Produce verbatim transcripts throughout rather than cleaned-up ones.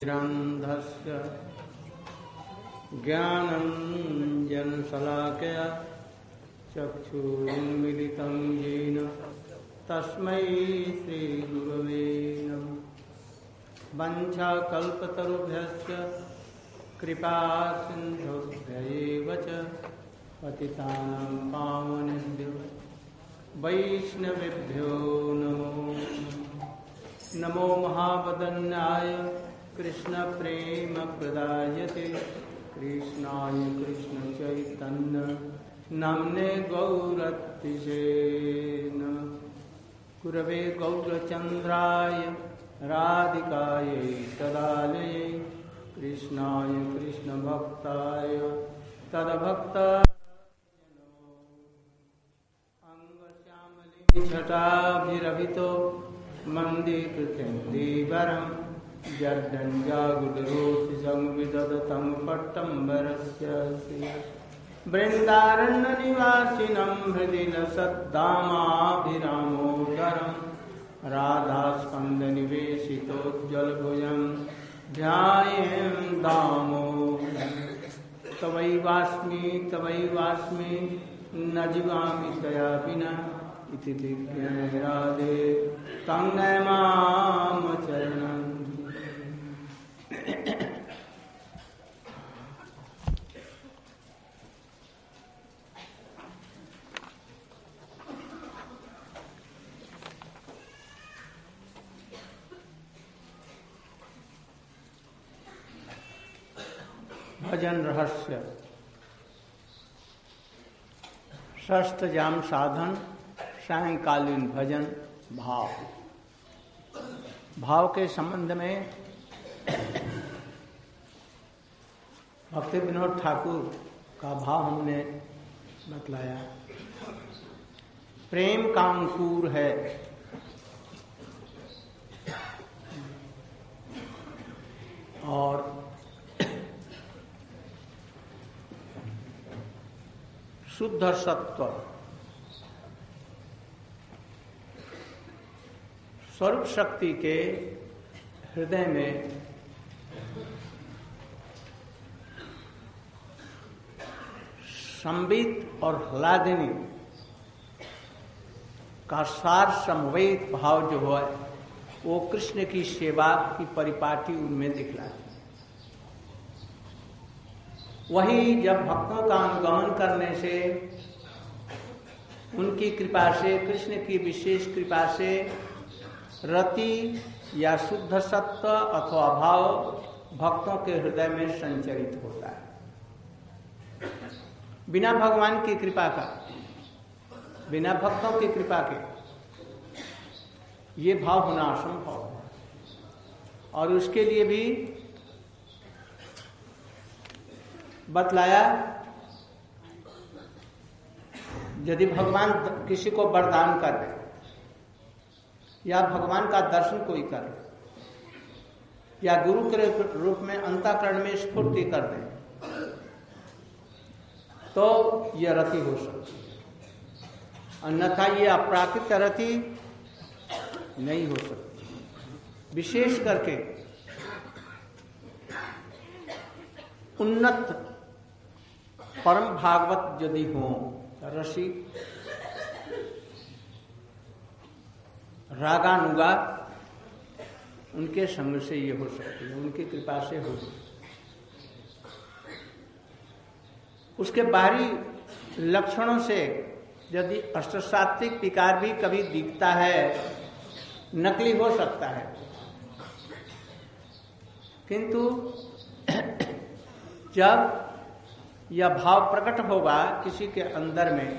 निरन्धस्य ज्ञानञ्जनशलाकया चक्षुरुन्मीलितं येन तस्मै श्रीगुरवे नमः। वञ्चाकल्पतरुभ्यश्च कृपासिन्धुभ्यैव च पतितानां पावनेभ्यो वैष्णवेभ्यो नमो नमो महावदन्याय कृष्ण प्रेम प्रदायते कृष्णाय कृष्ण चैतन्य नाम्ने गौरतिसे नमः। गुरवे गौरचन्द्राय राधिकायै तदालये कृष्णाय कृष्ण भक्ताय तद्भक्ताय अंगश्यामलिं छटाभिरभितो मन्दिकृत्यं जड्डञ्जागुडरोति संविदधतं पट्टम्बरस्य वृन्दारण्यनिवासिनं हृदि लसद्दामाभिरामोदरं राधास्कन्दनिवेशितोज्ज्वलभुजं ध्यायेन् दामोदरं। तवैवास्मि तवैवास्मि न जीवामि तया विना इति दिव्यं राधे तं नमाम चरणं। भजन रहस्य षष्ठजाम साधन सायंकालीन भजन भाव। भाव के संबंध में भक्ति विनोद ठाकुर का भाव हमने बतलाया। प्रेम का अंकुर है और शुद्ध सत्व स्वरूप शक्ति के हृदय में संबित और ह्लादिनी का सार समवेत भाव जो है वो कृष्ण की सेवा की परिपाटी उनमें दिखलाती। वही जब भक्तों का अनुगमन करने से उनकी कृपा से कृष्ण की विशेष कृपा से रति या शुद्ध सत्व अथवा भाव भक्तों के हृदय में संचरित होता है। बिना भगवान की कृपा का, बिना भक्तों की कृपा के ये भाव होना असंभव है। और उसके लिए भी बतलाया, यदि भगवान किसी को वरदान कर दे या भगवान का दर्शन कोई कर दे या गुरु के रूप में अंतःकरण में स्फूर्ति कर दे तो यह रति हो सकती है, अन्यथा ये अप्राकृत रति नहीं हो सकती। विशेष करके उन्नत परम भागवत यदि हो रसिक रागानुगा उनके संग से ये हो सकती है, उनकी कृपा से हो। उसके बाहरी लक्षणों से यदि अष्टसात्विक विकार भी कभी दिखता है, नकली हो सकता है, किंतु जब यह भाव प्रकट होगा किसी के अंदर में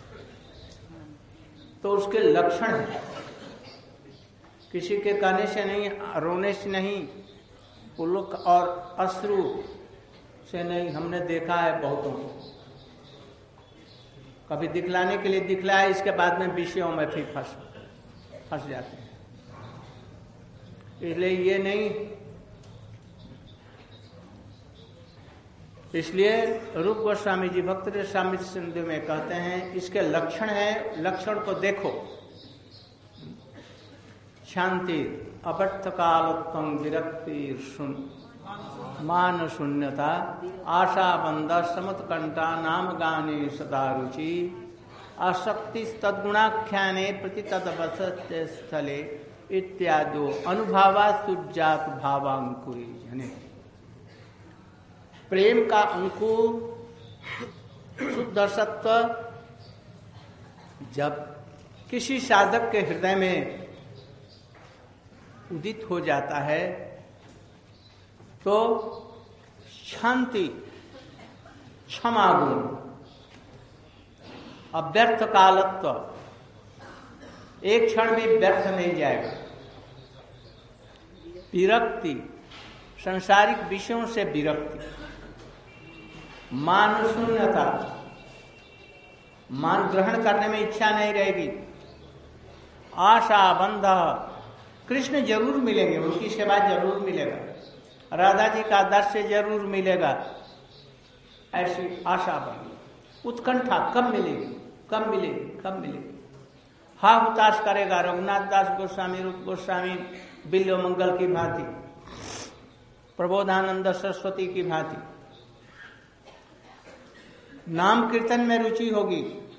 तो उसके लक्षण है। किसी के कहने से नहीं, रोने से नहीं, पुलक और अश्रु से नहीं। हमने देखा है बहुतों को, कभी दिखलाने के लिए दिखलाया, इसके बाद में विषयों में फिर फंस फंस जाते हैं। इसलिए ये नहीं, इसलिए रूप गोस्वामी जी भक्त रसामृत सिंधु में कहते हैं इसके लक्षण है, लक्षण को देखो। शांति, अपट्ठ कालत्वं विरक्ति मान शून्यता आशा बंध समुत्कंठा नाम गाने सदा रुचि आसक्ति तद्गुणाख्याने प्रति तदवसत्य स्थले इत्यादि अनुभवा सुजात भावांकुरी। यानी प्रेम का अंकुर शुद्ध सत्व जब किसी साधक के हृदय में उदित हो जाता है तो शांति, क्षमा गुण, अव्यर्थ कालत्व, एक क्षण भी व्यर्थ नहीं जाएगा, विरक्ति, सांसारिक विषयों से विरक्ति, मान शून्यता, मान ग्रहण करने में इच्छा नहीं रहेगी, आशा बंध, कृष्ण जरूर मिलेंगे, उनकी सेवा जरूर मिलेगा, राधा जी का दर्शन जरूर मिलेगा, ऐसी आशा बंध, उत्कंठा कब मिलेगी, कब मिलेगी, कब मिलेगी, हा हुताश करेगा रघुनाथ दास गोस्वामी, रूप गोस्वामी, बिल्व मंगल की भांति, प्रबोधानंद सरस्वती की भांति। नाम कीर्तन में रुचि होगी,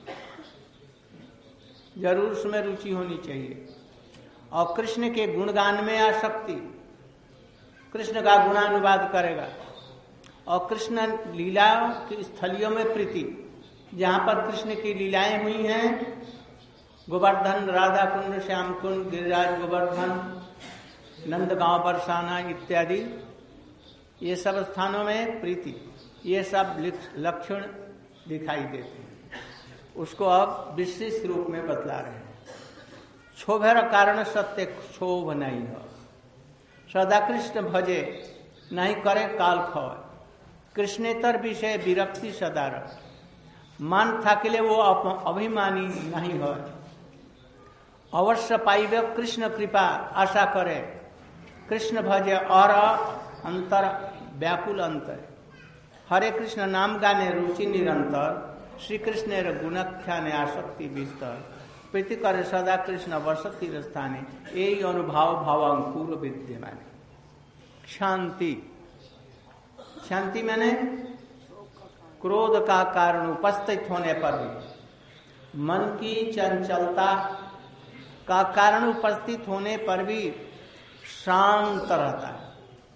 जरूर उसमें रुचि होनी चाहिए, और कृष्ण के गुणगान में आसक्ति, कृष्ण का गुणानुवाद करेगा, और कृष्ण लीलाओं की स्थलियों में प्रीति, जहां पर कृष्ण की लीलाएं हुई हैं, गोवर्धन, राधा कुंड, श्याम कुंड, गिरिराज गोवर्धन, नंदगांव बरसाना इत्यादि, ये सब स्थानों में प्रीति, ये सब लक्षण दिखाई देते हैं। उसको अब विशेष रूप में बतला रहे हैं। क्षोभर कारण सत्य क्षोभ नहीं हो, सदा कृष्ण भजे नहीं करे काल खोय, कृष्णेतर विषय विरक्ति सदा रह, मन थाकिले वो अभिमानी नहीं हो, अवश्य पाइबे कृष्ण कृपा आशा करे, कृष्ण भजे और अंतर व्याकुल अंतर, हरे कृष्ण नाम गाने रुचि निरंतर, श्री कृष्ण गुणख्याने आसक्ति विस्तर, प्रीति करे सदा कृष्ण वसति स्थाने, यही अनुभाव भावांकुर विद्यमान। शांति, शांति मैंने क्रोध का कारण उपस्थित होने पर भी, मन की चंचलता का कारण उपस्थित होने पर भी शांत रहता है।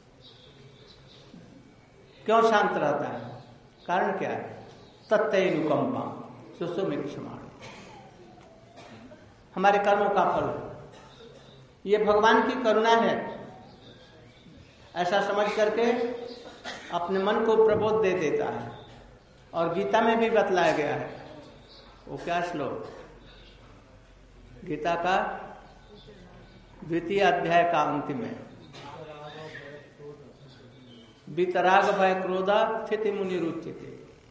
क्यों शांत रहता है? कारण क्या है? तत्तेनुकंपा सुसुमिक्षमा, हमारे कर्मों का फल है, ये भगवान की करुणा है, ऐसा समझ करके अपने मन को प्रबोध दे देता है। और गीता में भी बतलाया गया है, वो क्या श्लोक, गीता का द्वितीय अध्याय का अंतिम है, वितराग भय क्रोधा स्थिति मुनि रुचिते।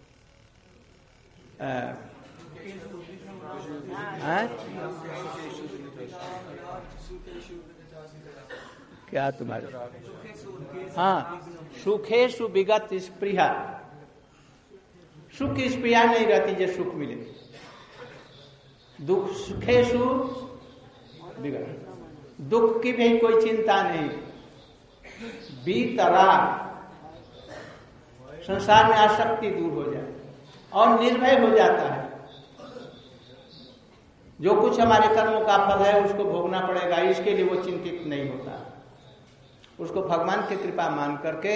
क्या तुम्हारे, हाँ, सुखेशु विगत स्पृहा, सुख की स्पृहा नहीं रहती जो सुख मिले, दुख सुखेशु विगत, दुख की भी कोई चिंता नहीं, बीतराग, संसार में आसक्ति दूर हो जाए और निर्भय हो जाता है। जो कुछ हमारे कर्मों का फल है उसको भोगना पड़ेगा, इसके लिए वो चिंतित नहीं होता, उसको भगवान की कृपा मान करके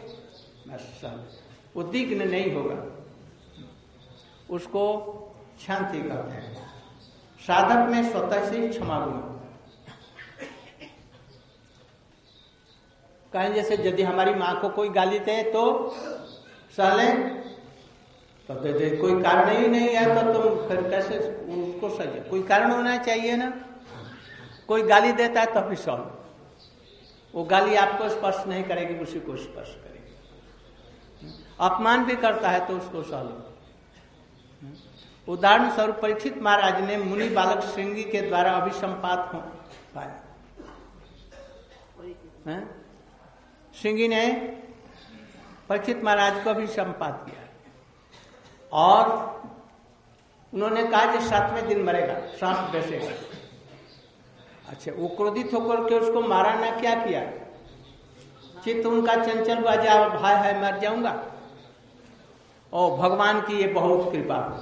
उद्विग्न नहीं होगा, उसको शांति कहते हैं। साधक में स्वतः से क्षमा गुण होता है। कहें जैसे यदि हमारी माँ को कोई गाली दे तो सहले, तो दे दे, कोई कारण ही नहीं है तो तुम फिर कैसे उसको सजे, कोई कारण होना चाहिए ना। कोई गाली देता है तो भी सह लो, वो गाली आपको स्पर्श नहीं करेगी, उसी को स्पर्श करेगी। अपमान भी करता है तो उसको सह लो। उदाहरण स्वरूप परीक्षित महाराज ने मुनि बालक श्रृंगी के द्वारा अभिसंपात हो पाया। श्रृंगी ने परीक्षित महाराज को अभिसंपात किया और उन्होंने कहा कि सातवें दिन मरेगा, सांप बैसेगा। अच्छा, वो क्रोधित होकर के उसको मारा ना, क्या किया? चित्त उनका चंचल हुआ, जा भाई है मर जाऊंगा। और भगवान की ये बहुत कृपा है,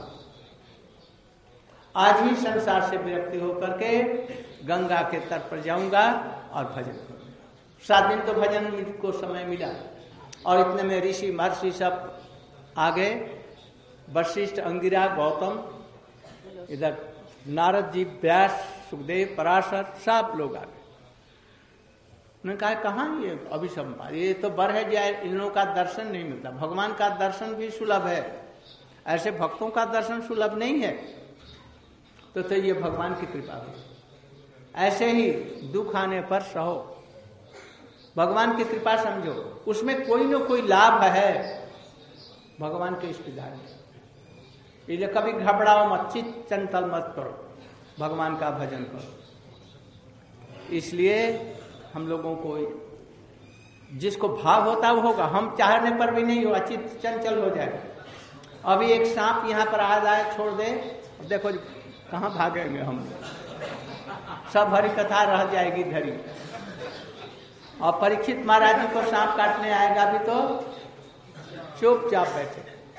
आज भी संसार से विरक्ति होकर के गंगा के तट पर जाऊंगा और भजन करूंगा। सात दिन तो भजन को समय मिला और इतने में ऋषि महर्षि सब आगे, वशिष्ठ, अंगिरा, गौतम, इधर नारद जी, व्यास, सुखदेव, पराशर, सब लोग आ गए। उन्होंने कहा कहाँ ये अभिसंपाद, ये तो बर है जाए, इन लोगों का दर्शन नहीं मिलता। भगवान का दर्शन भी सुलभ है, ऐसे भक्तों का दर्शन सुलभ नहीं है। तो, तो ये भगवान की कृपा है। ऐसे ही दुख आने पर सहो, भगवान की कृपा समझो, उसमें कोई न कोई लाभ है भगवान के इस विधान में। इसलिए कभी घबराओ मत, चित्त चंचल मत करो, भगवान का भजन करो। इसलिए हम लोगों को जिसको भाव होता वो होगा, हम चाहने पर भी नहीं होगा, चित्त चंचल हो जाएगा। अभी एक सांप यहाँ पर आ जाए, छोड़ दे, देखो कहाँ भागेंगे हम, सब हरि कथा रह जाएगी धरी। और परीक्षित महाराज जी को सांप काटने आएगा भी तो चुपचाप बैठे।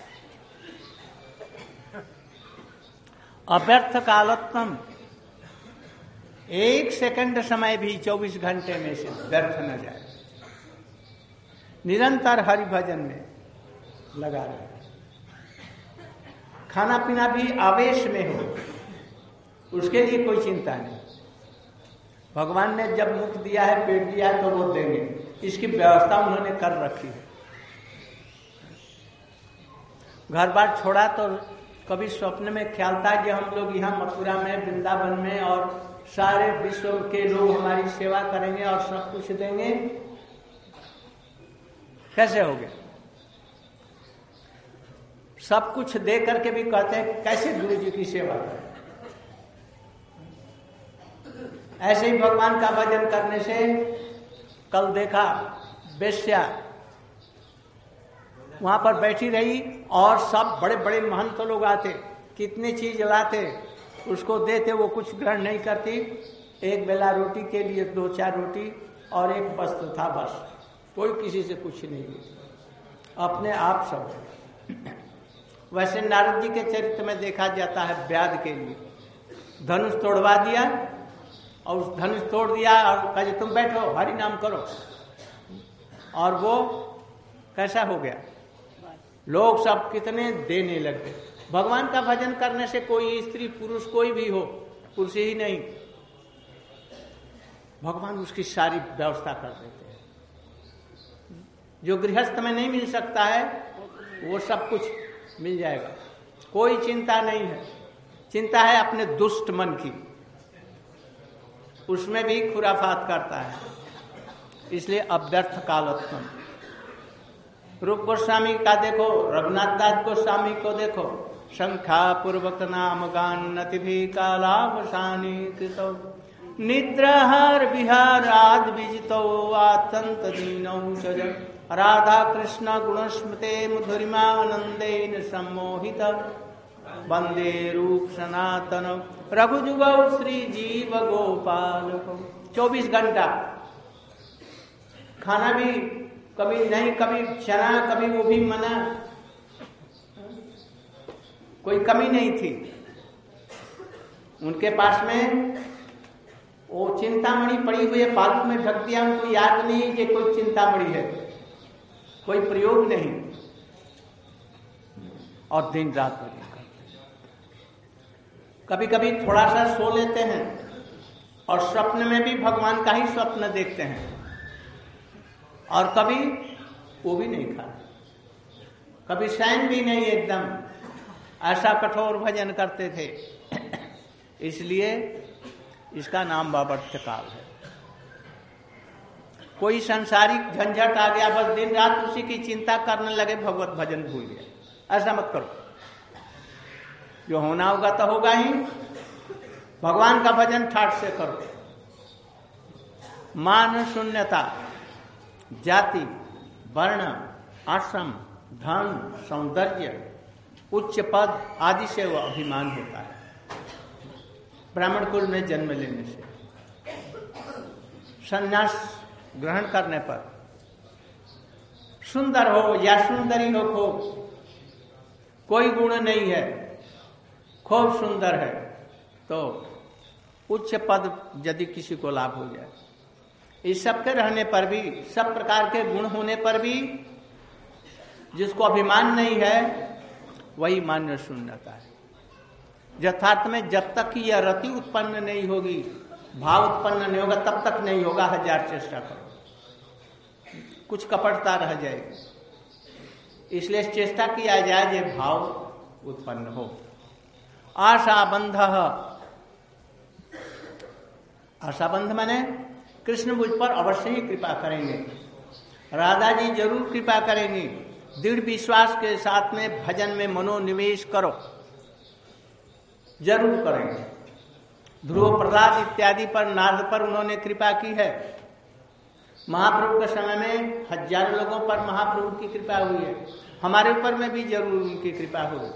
अव्यर्थ कालोत्तम, एक सेकंड समय भी चौबीस घंटे में से व्यर्थ न जाए। निरंतर हरि भजन में लगा रहे, खाना पीना भी आवेश में हो, उसके लिए कोई चिंता नहीं। भगवान ने जब मुख दिया है, पेट दिया है, तो वो देंगे, इसकी व्यवस्था उन्होंने कर रखी है। घर बार छोड़ा तो कभी स्वप्न में ख्याल था कि हम लोग यहाँ मथुरा में, वृंदावन में और सारे विश्व के लोग हमारी सेवा करेंगे और सब कुछ देंगे? कैसे हो गया? सब कुछ दे करके भी कहते हैं कैसे गुरु जी की सेवा करें। ऐसे ही भगवान का भजन करने से, कल देखा वेश्या वहां पर बैठी रही और सब बड़े बड़े महंत लोग आते, कितनी चीज लाते, उसको देते, वो कुछ ग्रहण नहीं करती। एक बेला रोटी के लिए दो चार रोटी और एक वस्त्र था, बस, कोई किसी से कुछ नहीं लिया, अपने आप सब। वैसे नारद जी के चरित्र में देखा जाता है, व्याध के लिए धनुष तोड़वा दिया और उस धनुष तोड़ दिया और कहे तुम बैठो हरि नाम करो, और वो कैसा हो गया, लोग सब कितने देने लग गए। भगवान का भजन करने से कोई स्त्री पुरुष कोई भी हो, पुरुष ही नहीं, भगवान उसकी सारी व्यवस्था कर देते हैं। जो गृहस्थ में नहीं मिल सकता है वो सब कुछ मिल जाएगा, कोई चिंता नहीं है। चिंता है अपने दुष्ट मन की, उसमें भी खुराफात करता है, इसलिए अव्यर्थ कालोत्तम। रूप गोस्वामी का देखो, रघुनाथ दास गोस्वामी को देखो, शंखा पूर्वक नाम गान नति भी कालावसानी कृतो, निद्राहार विहाराद विजितो आतंत दीनौ सज, राधा कृष्ण गुणस्मृते मधुरिमा आनंदेन सम्मोहित, वंदे रूप सनातन रघुजुगौ श्री जीव गोपाल। चौबीस घंटा खाना भी कभी नहीं, कभी चना, कभी वो भी मना, कोई कमी नहीं थी उनके पास में। वो चिंतामणि पड़ी हुई है, फालतू में ढक दिया, उनको याद नहीं कि कोई चिंतामणि है, कोई प्रयोग नहीं, और दिन रात भजन करते। कभी कभी थोड़ा सा सो लेते हैं और स्वप्न में भी भगवान का ही स्वप्न देखते हैं, और कभी वो भी नहीं खाते, कभी शयन भी नहीं, एकदम ऐसा कठोर भजन करते थे। इसलिए इसका नाम बाबर्थ काल है। कोई सांसारिक झंझट आ गया, बस दिन रात उसी की चिंता करने लगे, भगवत भजन भूल गया। ऐसा मत करो, जो होना होगा तो होगा ही, भगवान का भजन ठाठ से करो। मान शून्यता, जाति, वर्ण, आश्रम, धन, सौंदर्य, उच्च पद आदि से वह अभिमान होता है ब्राह्मण कुल में जन्म लेने से। संन्यास ग्रहण करने पर सुंदर हो या सुंदरी हो, खूब कोई गुण नहीं है, खूब सुंदर है, तो उच्च पद यदि किसी को लाभ हो जाए, इस सब के रहने पर भी, सब प्रकार के गुण होने पर भी जिसको अभिमान नहीं है वही मान्य शून्यता है। यथार्थ में जब तक कि यह रति उत्पन्न नहीं होगी, भाव उत्पन्न नहीं होगा, तब तक नहीं होगा, हजार चेष्टा करो, कुछ कपटता रह जाएगी। इसलिए चेष्टा किया जाए जे भाव उत्पन्न हो। आशा बंध, आशा बंध माने कृष्ण मुझ पर अवश्य ही कृपा करेंगे, राधा जी जरूर कृपा करेंगी। दृढ़ विश्वास के साथ में भजन में मनोनिवेश करो, जरूर करेंगे। ध्रुव प्रहलाद इत्यादि पर, नारद पर उन्होंने कृपा की है। महाप्रभु के समय में हजारों लोगों पर महाप्रभु की कृपा हुई है, हमारे ऊपर में भी जरूर उनकी कृपा होगी।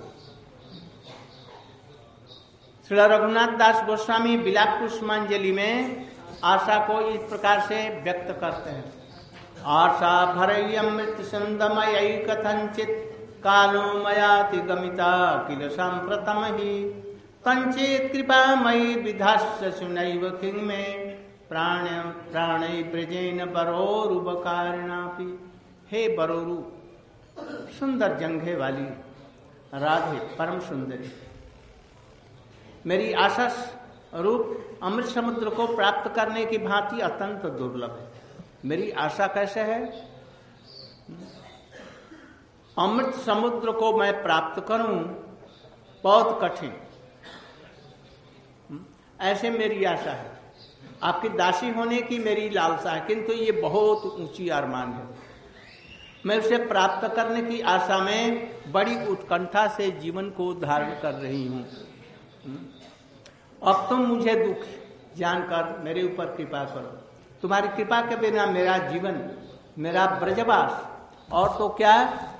श्री रघुनाथ दास गोस्वामी विलाप पुष्पांजलि में आशा को इस प्रकार से व्यक्त करते हैं। आशा भरयमृत संदमयी कथंचित कालो मयाति गमिता किल सांप्रतम ही कंचित कृपा मयि विधास्य सुनैव किंग में प्राण प्राणै ब्रजेन बरोरुबकारिणापि। हे बरोरु, सुंदर जंघे वाली राधे परम सुंदरी, मेरी आशा रूप अमृत समुद्र को प्राप्त करने की भांति अत्यंत दुर्लभ है। मेरी आशा कैसे है? अमृत समुद्र को मैं प्राप्त करूं बहुत कठिन, ऐसे मेरी आशा है। आपकी दासी होने की मेरी लालसा है, किंतु ये बहुत ऊंची अरमान है। मैं उसे प्राप्त करने की आशा में बड़ी उत्कंठा से जीवन को धारण कर रही हूं। अब तुम मुझे दुख जानकर मेरे ऊपर कृपा करो। तुम्हारी कृपा के बिना मेरा जीवन, मेरा ब्रजवास और तो क्या,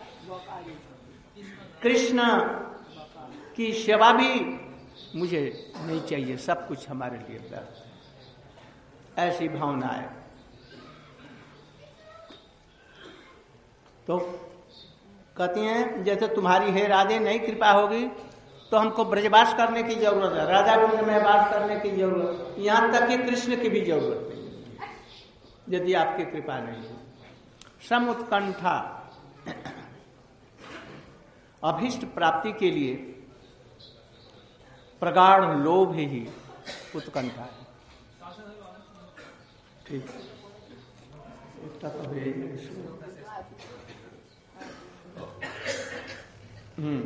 कृष्ण की सेवा भी मुझे नहीं चाहिए, सब कुछ हमारे लिए व्यर्थ है। ऐसी भावना है। तो कहती हैं जैसे तुम्हारी हे राधे नहीं कृपा होगी तो हमको ब्रजवास करने की जरूरत है, राधा कुंड में वास करने की जरूरत, यहां तक कि कृष्ण की भी जरूरत नहीं यदि आपकी कृपा नहीं हो। समुत्कंठा, अभीष्ट प्राप्ति के लिए प्रगाढ़ लोभ ही उत्कंठा है। ठीक, इतना तो है। हम्म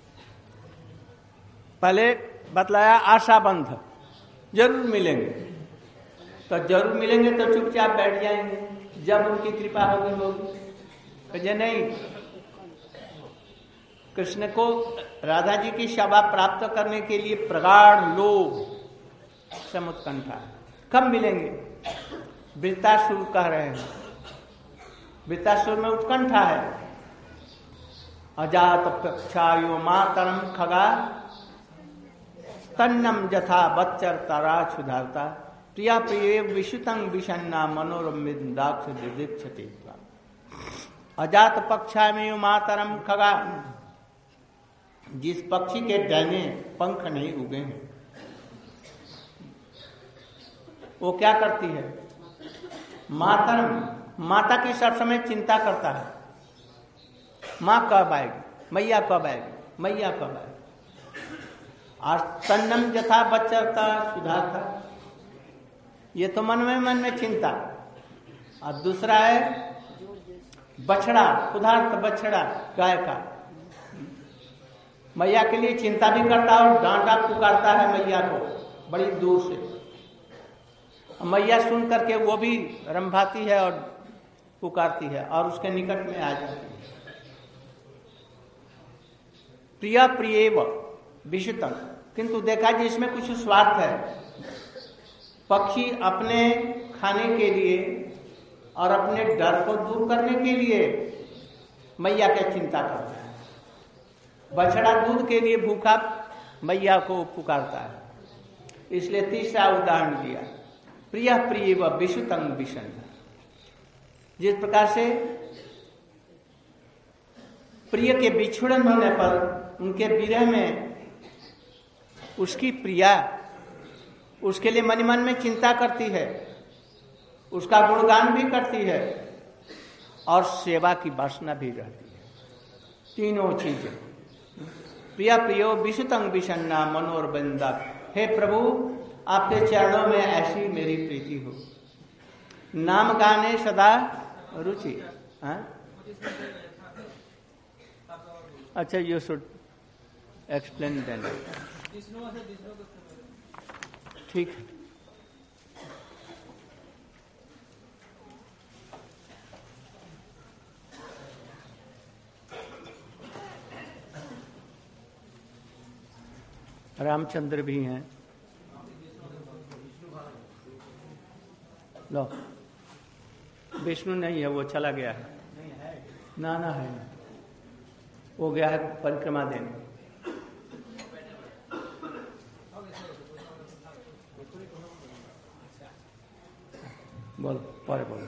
पहले बतलाया आशाबंध, जरूर मिलेंगे, तो जरूर मिलेंगे तो चुपचाप बैठ जाएंगे, जब उनकी कृपा होगी होगी तो नहीं। कृष्ण को, राधा जी की सेवा प्राप्त करने के लिए प्रगाढ़ लोभ, समुत्कंठा, कब मिलेंगे? वृत्तासुर कह रहे हैं, वृत्तासुर में उत्कंठा है। अजात पक्षायो मातरम खगा स्तन्नम जथा बच्चर तारा क्षुधारता प्रिया प्रिय विशुतंग विषन्ना मनोरम्य दाक्ष दीक्षते। अजात पक्षा में मातरम खगा, जिस पक्षी के डैने पंख नहीं उगे हैं, वो क्या करती है? मातरम, माता की सब समय चिंता करता है, माँ कब आएगी, मैया कब आएगी, मैया कब आएगी। और तन्नम जथा बच्चरता सुधारता, ये तो मन में मन में चिंता। और दूसरा है बछड़ा, उदाहरण बछड़ा गाय का, मैया के लिए चिंता भी करता है और डांटा पुकारता है मैया को बड़ी दूर से। मैया सुन करके वो भी रंभाती है और पुकारती है और उसके निकट में आ जाती है। प्रिया प्रियेव विशुतम, किंतु देखा जी इसमें कुछ स्वार्थ है। पक्षी अपने खाने के लिए और अपने डर को दूर करने के लिए मैया की चिंता करता है। बछड़ा दूध के लिए भूखा मैया को पुकारता है। इसलिए तीसरा उदाहरण दिया, प्रिया प्रिय व विषुतंग विषण। जिस प्रकार से प्रिय के बिछुड़न होने पर उनके विरह में उसकी प्रिया उसके लिए मन मन में चिंता करती है, उसका गुणगान भी करती है और सेवा की वासना भी रहती है। तीनों चीजें प्रिया प्रियो विषुतंग विषन्ना मनोरबंदा। हे प्रभु, आपके चरणों में ऐसी मेरी प्रीति हो। नाम गाने सदा रुचि। हाँ? अच्छा, यू शुड एक्सप्लेन देन। ठीक। रामचंद्र भी हैं। लो, विष्णु नहीं है, वो चला गया है। ना ना है, वो गया है परिक्रमा देने। बोल, पर बोल।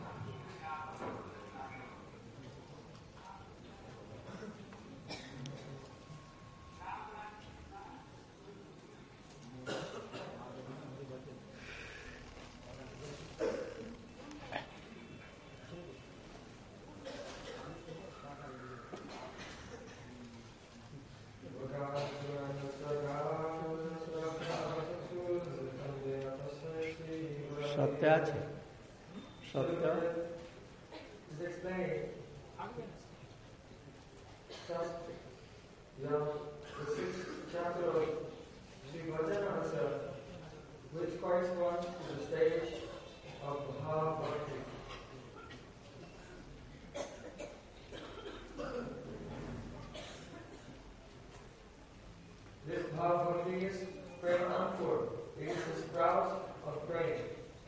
सत्या છે સત્ય is explained just you know the sixth chapter of Sri Vajanamrita, which corresponds to the stage of Bhava Bhakti. This Bhava Bhakti is prema ankur. It is the sprout of praying.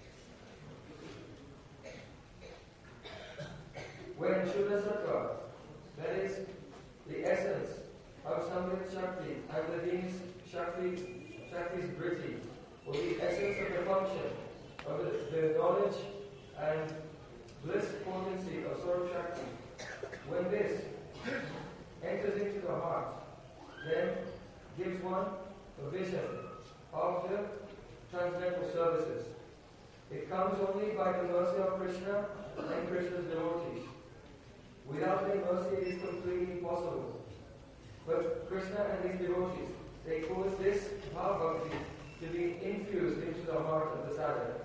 When Shuddha Sattva, that is the essence of Samvit Shakti, Agladin's Shakti, Shakti's Vritti, or the essence of the function of the, the knowledge and bliss potency of Swarup Shakti, when this enters into the heart, then gives one a vision of the transcendental services. It comes only by the mercy of Krishna and Krishna's devotees. Without their mercy, it is completely impossible. But Krishna and his devotees, they cause this Bhava Bhakti to be infused into the heart of the sadhaka.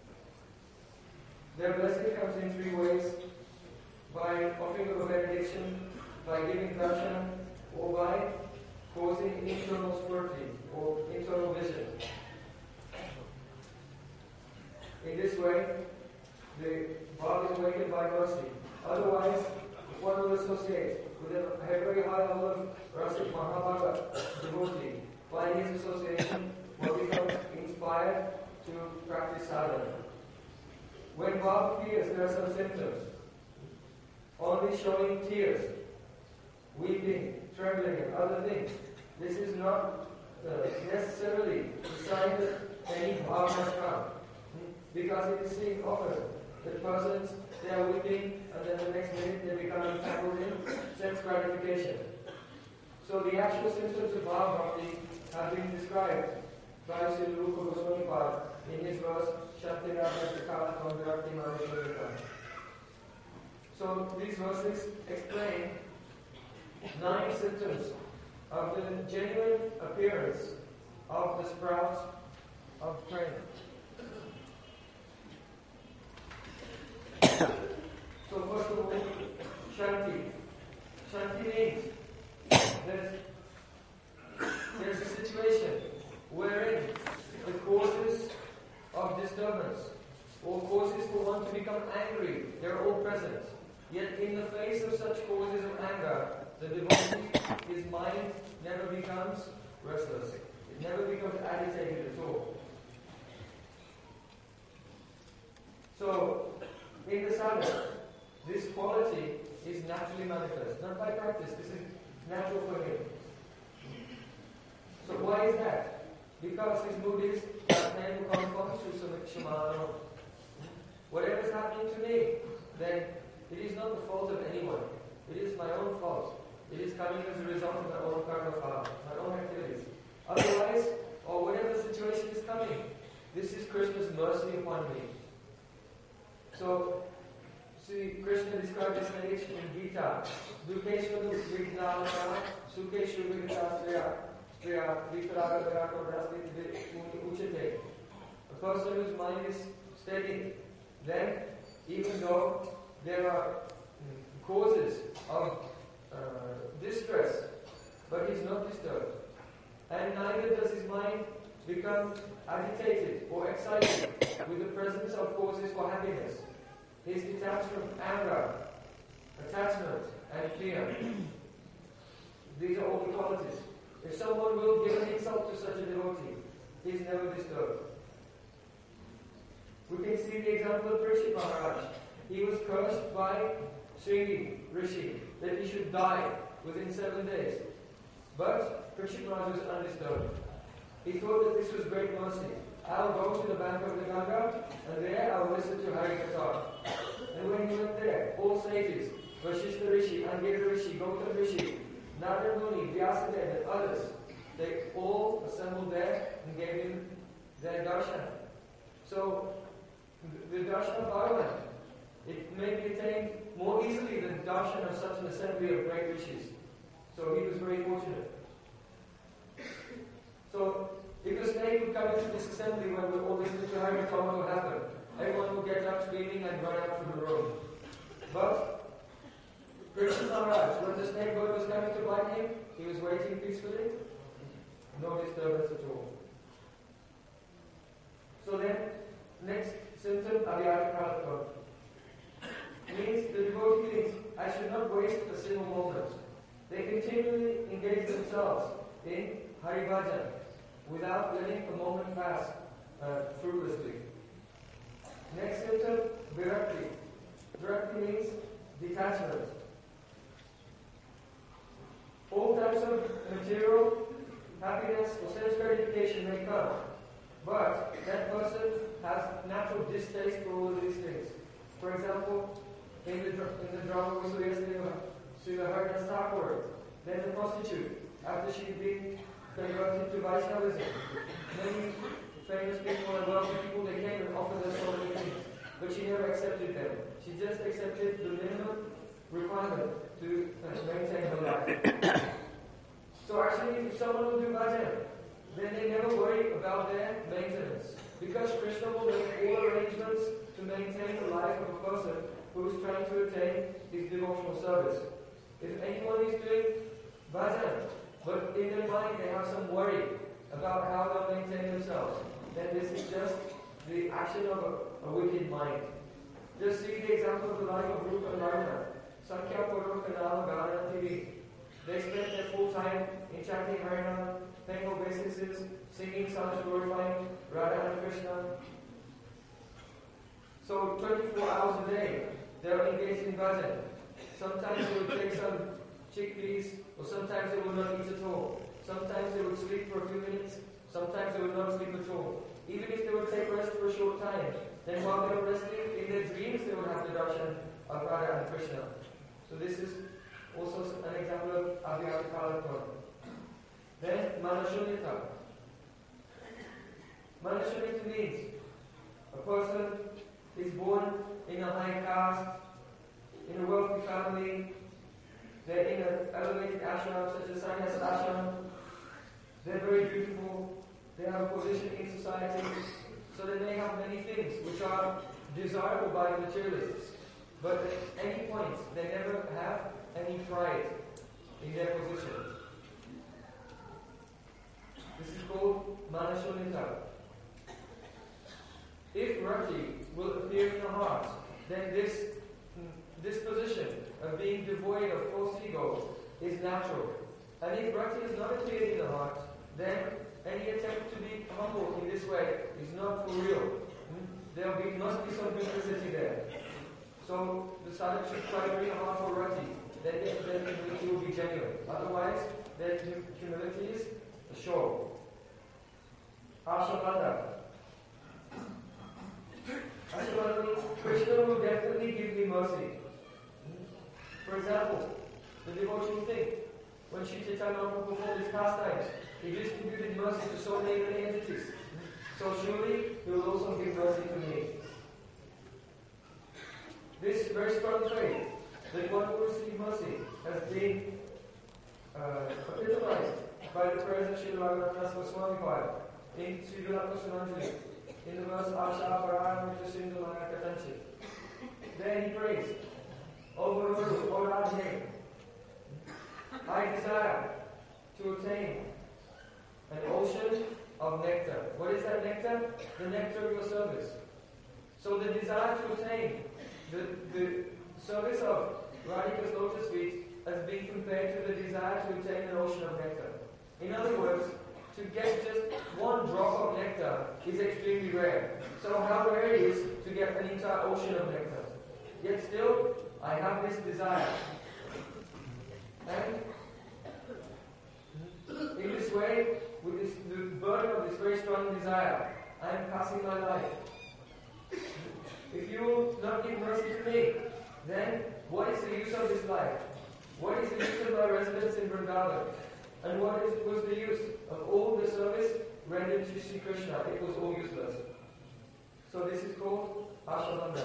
Their blessing comes in three ways: by offering of a benediction, by giving darshan, or by causing internal spurti, or internal vision. In this way, the Bhava is awakened by mercy. Otherwise, one will associate with a very high level of Rasik Mahabharata devotee. By his association, one becomes inspired to practice sadhana. When Bhava appears, there are some symptoms. Only showing tears, weeping, trembling, and other things. This is not uh, necessarily the sign that any Bhava has come. Because it is seen often that persons, they are weeping, and then the next minute they become entangled in sense gratification. So the actual symptoms of Bhava Bhakti have been described by Sri Rupa Goswami Pad in his verse Shantinaka Prakalatam Virakti Manishwarika. So these verses explain nine symptoms of the genuine appearance of the sprouts of prema. So first of all, Shanti. Shanti means that there's a situation wherein the causes of disturbance or causes for one to become angry, they're all present. Yet in the face of such causes of anger, the devotee, his mind never becomes restless. It never becomes agitated at all. So, in the sadhana, this quality is naturally manifest, not by practice. This is natural for him. So why is that? because his mood is whatever is happening to me, then it is not the fault of anyone. It is my own fault. It is coming as a result of my own karma file, my own activities. Otherwise, or whatever situation is coming, this is Krishna's mercy upon me. So, see, Krishna described this meditation in Gita. Dukeshvaru Vignana, Sukeshvaru Vignasriya, Striya, Vitaraga Virako Rasli Uchate. A person whose mind is steady, then, even though there are causes of uh, distress, but he is not disturbed. And neither does his mind become agitated or excited with the presence of causes for happiness. He is detached from anger, attachment, and fear. These are all the qualities. If someone will give an insult to such a devotee, he is never disturbed. We can see the example of Rishi Maharaj. He was cursed by Shringi Rishi that he should die within seven days. But Rishi Maharaj was undisturbed. He thought that this was great mercy. I'll go to the bank of the Ganga and there I'll listen to Hari Katha. And when he went there, all sages, Vashishta Rishi, Angera Rishi, Gautam Rishi, Narada Muni, Vyasadeva, and others, they all assembled there and gave him their darshan. So, the darshan of Bhagavan, it may be attained more easily than darshan of such an assembly of great rishis. So he was very fortunate. So, if a snake would come into this assembly when we're all listening to Hari Katha, what will happen? Everyone will get up screaming and run out from the room. But Krishna Maharaj, when the snake bird was coming to bite him, he was waiting peacefully. No disturbance at all. So then, next symptom, Avyadikalatva. Means the devotee thinks, I should not waste a single moment. They continually engage themselves in Hari Bhajan without letting a moment pass uh, fruitlessly. Next symptom, Virakti. Virakti means detachment. All types of material happiness or sense gratification may come, but that person has natural distaste for all of these things. For example, in the, in the drama we saw yesterday, Srila Haridas Thakur, then the prostitute, after she had been converted to Vaishnavism, many famous people and wealthy people, they came and offered her so many things, but she never accepted them. She just accepted the minimum requirement to uh, maintain her life. So actually, if someone will do bhajan, then they never worry about their maintenance, because Krishna will make all arrangements to maintain the life of a person who is trying to attain his devotional service. If anyone is doing bhajan, but in their mind they have some worry about how they'll maintain themselves, then this is just the action of a, a wicked mind. Just see the example of the life of Rupa and Raghunath. Sankhya Purva Kanal Gana T V. They spent their full time in chanting Harinam, paying obeisances, singing songs glorifying Radha and Krishna. So twenty-four hours a day, they are engaged in bhajan. Sometimes they would take some chickpeas, or sometimes they would not eat at all. Sometimes they would sleep for a few minutes, sometimes they would not sleep at all. Even if they would take rest for a short time, then while they were resting, in their dreams they would have the darshan of Radha and Krishna. So this is also an example of Avyadikalatva. Then Manashunyata. Manashunyata means a person is born in a high caste, in a wealthy family, they're in an elevated ashram such as Sannyas ashram, they're very beautiful, they have a position in society, so they may have many things which are desirable by materialists, but at any point they never have any pride in their position. This is called Manashunyata. If Rati will appear in the heart, then this disposition of being devoid of false ego is natural. And if Rati is not appeared in the heart, then any attempt to be humble in this way is not for real. There be, must be some duplicity there. So the sadhak should try to bring a heart for Rati, then the humility will be genuine. Otherwise, then humility is a show. Ashabanda. Ashabanda means Krishna will definitely give me mercy. For example, the devotee think, when Sri Chaitanya Mahaprabhu performed his pastimes, he distributed mercy to so many, many entities. So surely he will also give mercy to me. This very strong faith that one will receive mercy has been uh, epitomized by the prayers of Srila Raghunath Goswami in Sri Vilapa Sunanjali, in the verse Asha Paramita Sindhu Manakatanchi. There he prays, O Guru, O Radhe, I desire to attain an ocean of nectar. What is that nectar? The nectar of your service. So the desire to attain the, the service of Radhika's lotus feet has been compared to the desire to attain an ocean of nectar. In other words, to get just one drop of nectar is extremely rare. So how rare it is to get an entire ocean of nectar. Yet still, I have this desire. And in this way, with this, the burden of this very strong desire, I am passing my life. If you will not give mercy to me, then what is the use of this life? What is the use of my residence in Vrindavan? And what is, was the use of all the service rendered to Sri Krishna? It was all useless. So this is called Ashabanda.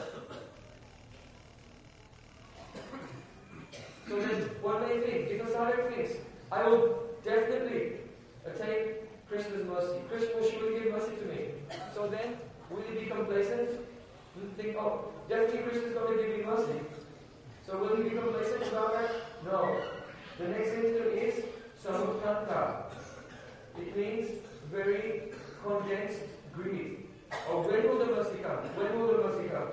So then one may think, if a sadhak thinks, I will definitely attain Krishna's mercy. Krishna will surely give mercy to me. So then, will he be complacent? Will he think, oh, definitely Krishna is going to give me mercy. So will he be complacent about that? No. The next symptom is Samutkanta. It means very condensed greed. Oh, when will the mercy come? When will the mercy come?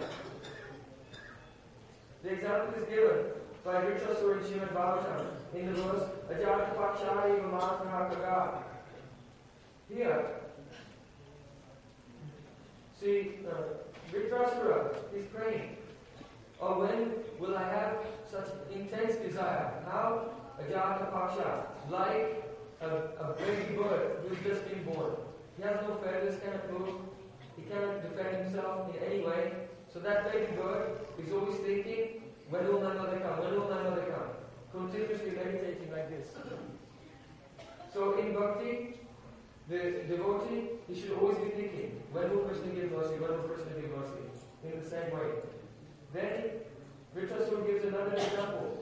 The example is given by Vritrasura in Srimad Bhagavatam in the verse Ajata Pakshari Vamatra Kaga. Here, see, uh, Vritrasura is praying, oh, when will I have such intense desire? How? Ajata Paksha, like a, a baby bird who has just been born. He has no feathers, cannot move, he cannot defend himself in any way. So that baby bird is always thinking, when will my mother come? When will my mother come? Continuously meditating like this. So in bhakti, the devotee, he should always be thinking, when will Krishna give mercy? When will Krishna give mercy? In the same way. Then, Vritrasura gives another example.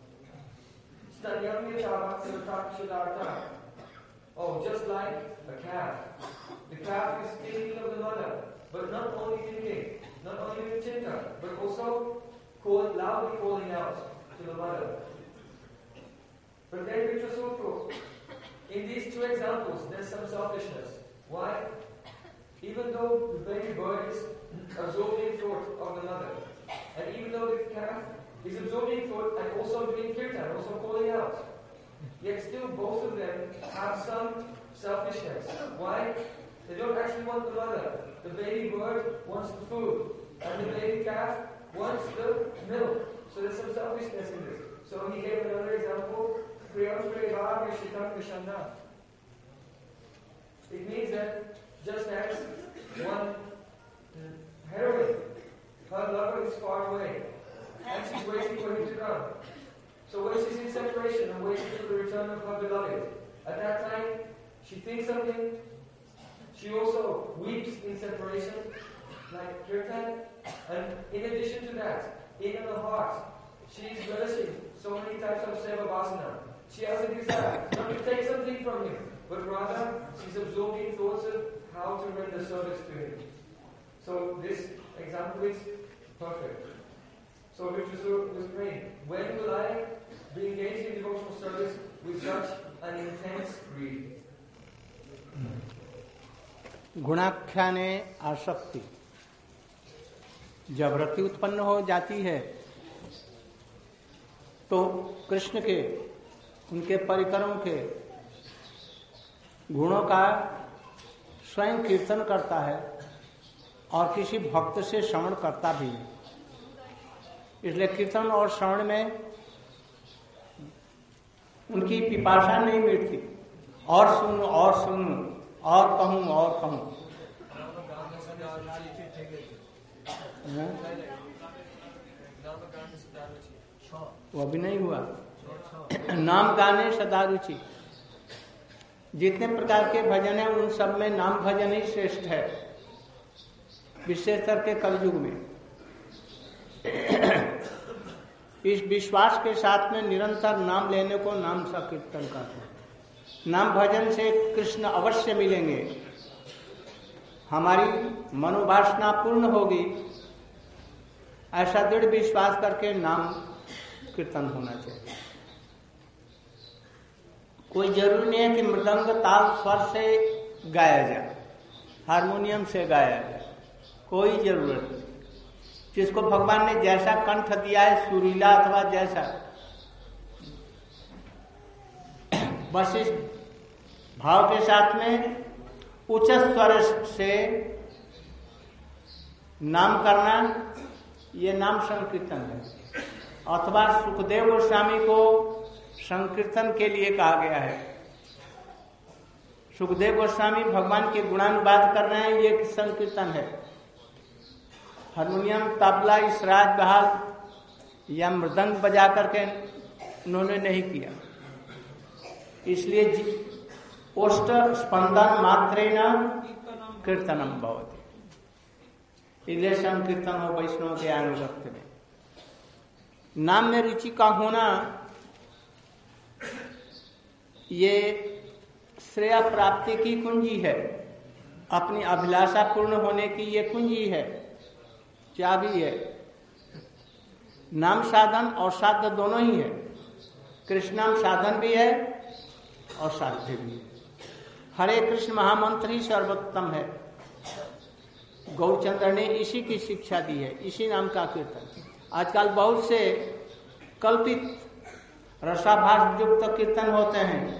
Oh, just like a calf. The calf is thinking of the mother, but not only thinking, not only with chinta, but also call, loudly calling out to the mother. But then Vritrasura, in these two examples, there's some selfishness. Why? Even though the baby bird is absorbing thought of the mother, and even though the calf is absorbing thought and also doing kirtan, also calling out, yet still both of them have some selfishness. Why? They don't actually want the mother. The baby bird wants the food, and the baby calf wants the milk. So there's some selfishness in this. So he gave another example. It means that just as one heroine, her lover is far away, and she's waiting for him to come. So when she's in separation and waiting for the return of her beloved, at that time she thinks something. She also weeps in separation, like kirtan. And in addition to that, in her heart, she is relishing so many types of seva vasana. She has a desire not to take something from him, but rather she's absorbing thoughts of how to render service to him. So this example is perfect. So Vritrasura was praying, when will I be engaged in devotional service with such an intense greed? गुणाख्याने आसक्ति जब रति उत्पन्न हो जाती है तो कृष्ण के उनके परिक्रम के गुणों का स्वयं कीर्तन करता है और किसी भक्त से श्रवण करता भी है। इसलिए कीर्तन और श्रवण में उनकी पिपासा नहीं मिटती। और सुन और सुन और कहूँ और कहूँ वो अभी नहीं हुआ। नाम गाने सदा रुचि, जितने प्रकार के भजन है उन सब में नाम भजन ही श्रेष्ठ है, विशेषकर के कलयुग में। इस विश्वास के साथ में निरंतर नाम लेने को नाम संकीर्तन कहते हैं। नाम भजन से कृष्ण अवश्य मिलेंगे, हमारी मनोवासना पूर्ण होगी, ऐसा दृढ़ विश्वास करके नाम कीर्तन होना चाहिए। कोई जरूरी नहीं है कि मृदंग ताल स्वर से गाया जाए, हारमोनियम से गाया जाए, कोई जरूरत नहीं। जिसको भगवान ने जैसा कंठ दिया है, सुरीला अथवा जैसा, बस इस भाव के साथ में उच्च स्वर से नाम करना, ये नाम संकीर्तन है। अथवा सुखदेव गोस्वामी को संकीर्तन के लिए कहा गया है। सुखदेव गोस्वामी भगवान के गुणानुवाद कर रहे हैं, ये संकीर्तन है। हारमोनियम, तबला, इसराज, बहाल या मृदंग बजा करके उन्होंने नहीं किया। इसलिए ओष्ठ स्पंदन मात्रेण कीर्तनम भवति, इसलिए संकीर्तन हो वैष्णव के अनुगत्य में। नाम में रुचि का होना ये श्रेय प्राप्ति की कुंजी है, अपनी अभिलाषा पूर्ण होने की ये कुंजी है, चाबी है। नाम साधन और साध्य दोनों ही है। कृष्णाम साधन भी है और साध्य भी है। हरे कृष्ण महामंत्र ही सर्वोत्तम है। गौरचंद्र ने इसी की शिक्षा दी है, इसी नाम का कीर्तन। आजकल बहुत से कल्पित रसाभास युक्त कीर्तन होते हैं,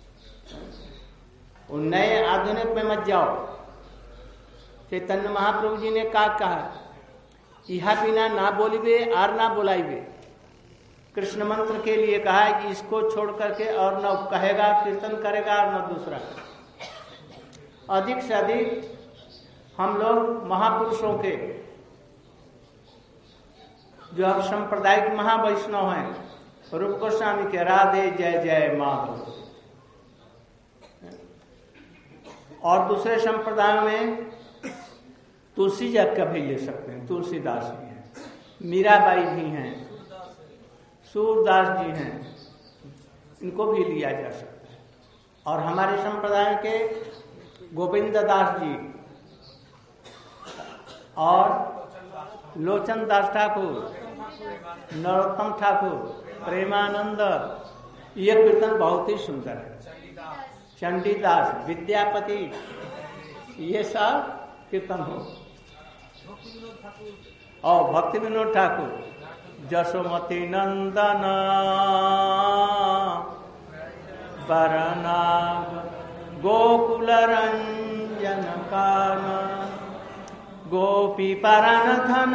उन नए आधुनिक में मत जाओ। चैतन्य महाप्रभु जी ने क्या कहा, इहा बिना ना बोलिबे आर ना बोलाइबे। कृष्ण मंत्र के लिए कहा है कि इसको छोड़ करके और न कहेगा, कीर्तन करेगा और न दूसरा। अधिक से अधिक हम लोग महापुरुषों के, जो अब सांप्रदायिक महावैष्णव हैं, रूप गोस्वामी के राधे जय जय माधव, और दूसरे संप्रदायों में तुलसी जग का भी ले सकते हैं, तुलसीदास जी हैं, मीराबाई भी हैं, सूरदास जी हैं, इनको भी लिया जा सकता है। और हमारे संप्रदाय के गोविंद दास जी और लोचन दास ठाकुर, नरोत्तम ठाकुर, प्रेमानंद, ये कीर्तन बहुत ही सुंदर है। चंडीदास, विद्यापति, ये सब कीर्तन हो। और भक्ति विनोद ठाकुर, जसोमती नंदन बरनाग गोकुल रंजन कान गोपी परान धन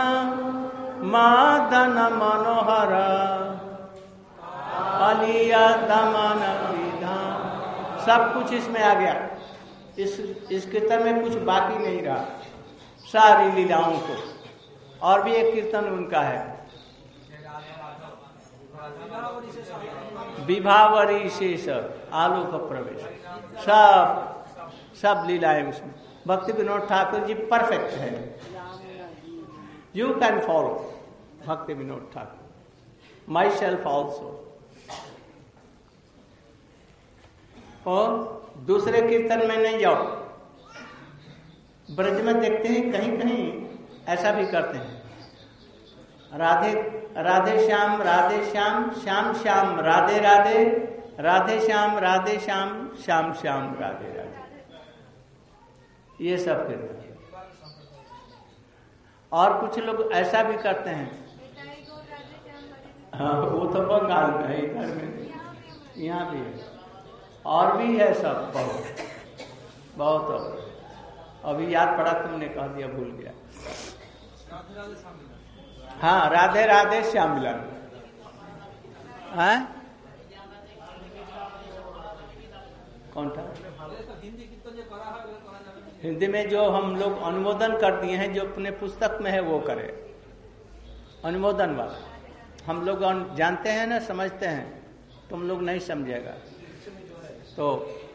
मदन मनोहर अलिया दमन विधान, सब कुछ इसमें आ गया। इस इस कीर्तन में कुछ बाकी नहीं रहा, सारी लीलाओं को। और भी एक कीर्तन उनका है, विभावरी शेष आलोक प्रवेश, सब सब लीलाएं उसमें। भक्ति विनोद ठाकुर जी परफेक्ट है, you can follow Bhakti Vinod Thakur, myself also. और दूसरे कीर्तन में नहीं जाओ। ब्रज में देखते हैं कहीं कहीं ऐसा भी करते हैं, राधे राधे श्याम राधे श्याम श्याम श्याम राधे राधे राधे श्याम राधे श्याम श्याम श्याम राधे राधे, ये सब कीर्तन। और कुछ लोग ऐसा भी करते हैं, हाँ वो तो बंगाल में है, इधर में यहाँ भी है, और भी है सब बहुत बहुत। और अभी याद पड़ा, तुमने कह दिया, भूल गया। हाँ, राधे राधे श्याम मिलन। हाँ कौन था? हिंदी में जो हम लोग अनुमोदन कर दिए हैं, जो अपने पुस्तक में है वो करे, अनुमोदन वाला। हम लोग जानते हैं ना, समझते हैं, तुम लोग नहीं समझेगा। तो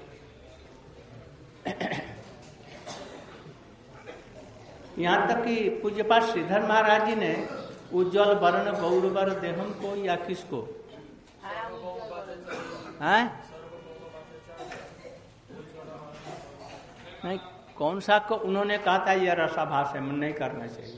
यहाँ तक कि पूज्यपाद श्रीधर महाराज जी ने उज्ज्वल वर्ण गौरवर देहम को या किसको है? नहीं, कौन सा को उन्होंने कहा था यह रसाभास है, मन नहीं करना चाहिए,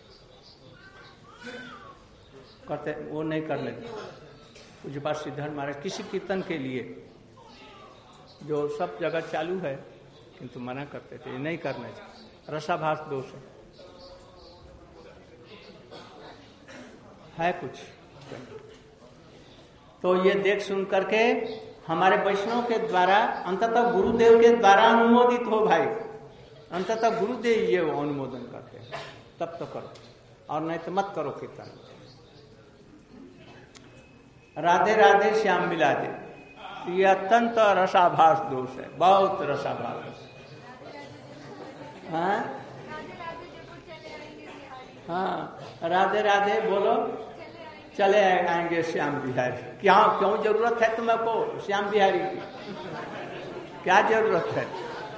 करते वो नहीं करने पूज्यपाद श्रीधर महाराज किसी कीर्तन के लिए जो सब जगह चालू है, किंतु मना करते थे, नहीं करना चाहिए, रसाभास दोष है, है कुछ। तो ये देख सुन करके हमारे वैष्णव के द्वारा, अंततः गुरुदेव के द्वारा अनुमोदित हो भाई, अंततः गुरुदेव ये अनुमोदन करते हैं, तब तो करो, और नहीं तो मत करो कीर्तन। राधे राधे श्याम मिला दे, ये अत्यंत रसाभास दोष है, बहुत रसाभास। हाँ हाँ, राधे राधे बोलो, चले आएंगे श्याम बिहारी। क्या क्यों जरूरत है तुम्हें को श्याम बिहारी की? क्या जरूरत है?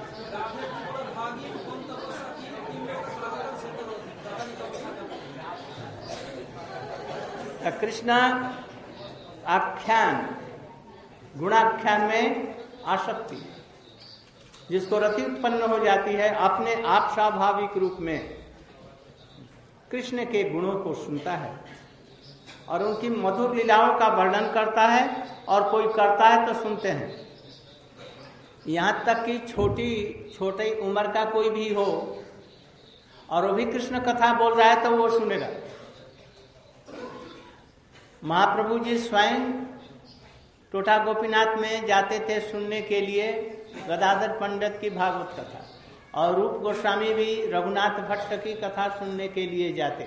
कृष्ण आख्यान, गुणाख्यान में आसक्ति, जिसको रति उत्पन्न हो जाती है, अपने आप स्वाभाविक रूप में कृष्ण के गुणों को सुनता है और उनकी मधुर लीलाओं का वर्णन करता है, और कोई करता है तो सुनते हैं। यहाँ तक कि छोटी छोटी उम्र का कोई भी हो और वो भी कृष्ण कथा बोल रहा है तो वो सुनेगा। महाप्रभु जी स्वयं टोटा गोपीनाथ में जाते थे सुनने के लिए गदाधर पंडित की भागवत कथा, और रूप गोस्वामी भी रघुनाथ भट्ट की कथा सुनने के लिए जाते,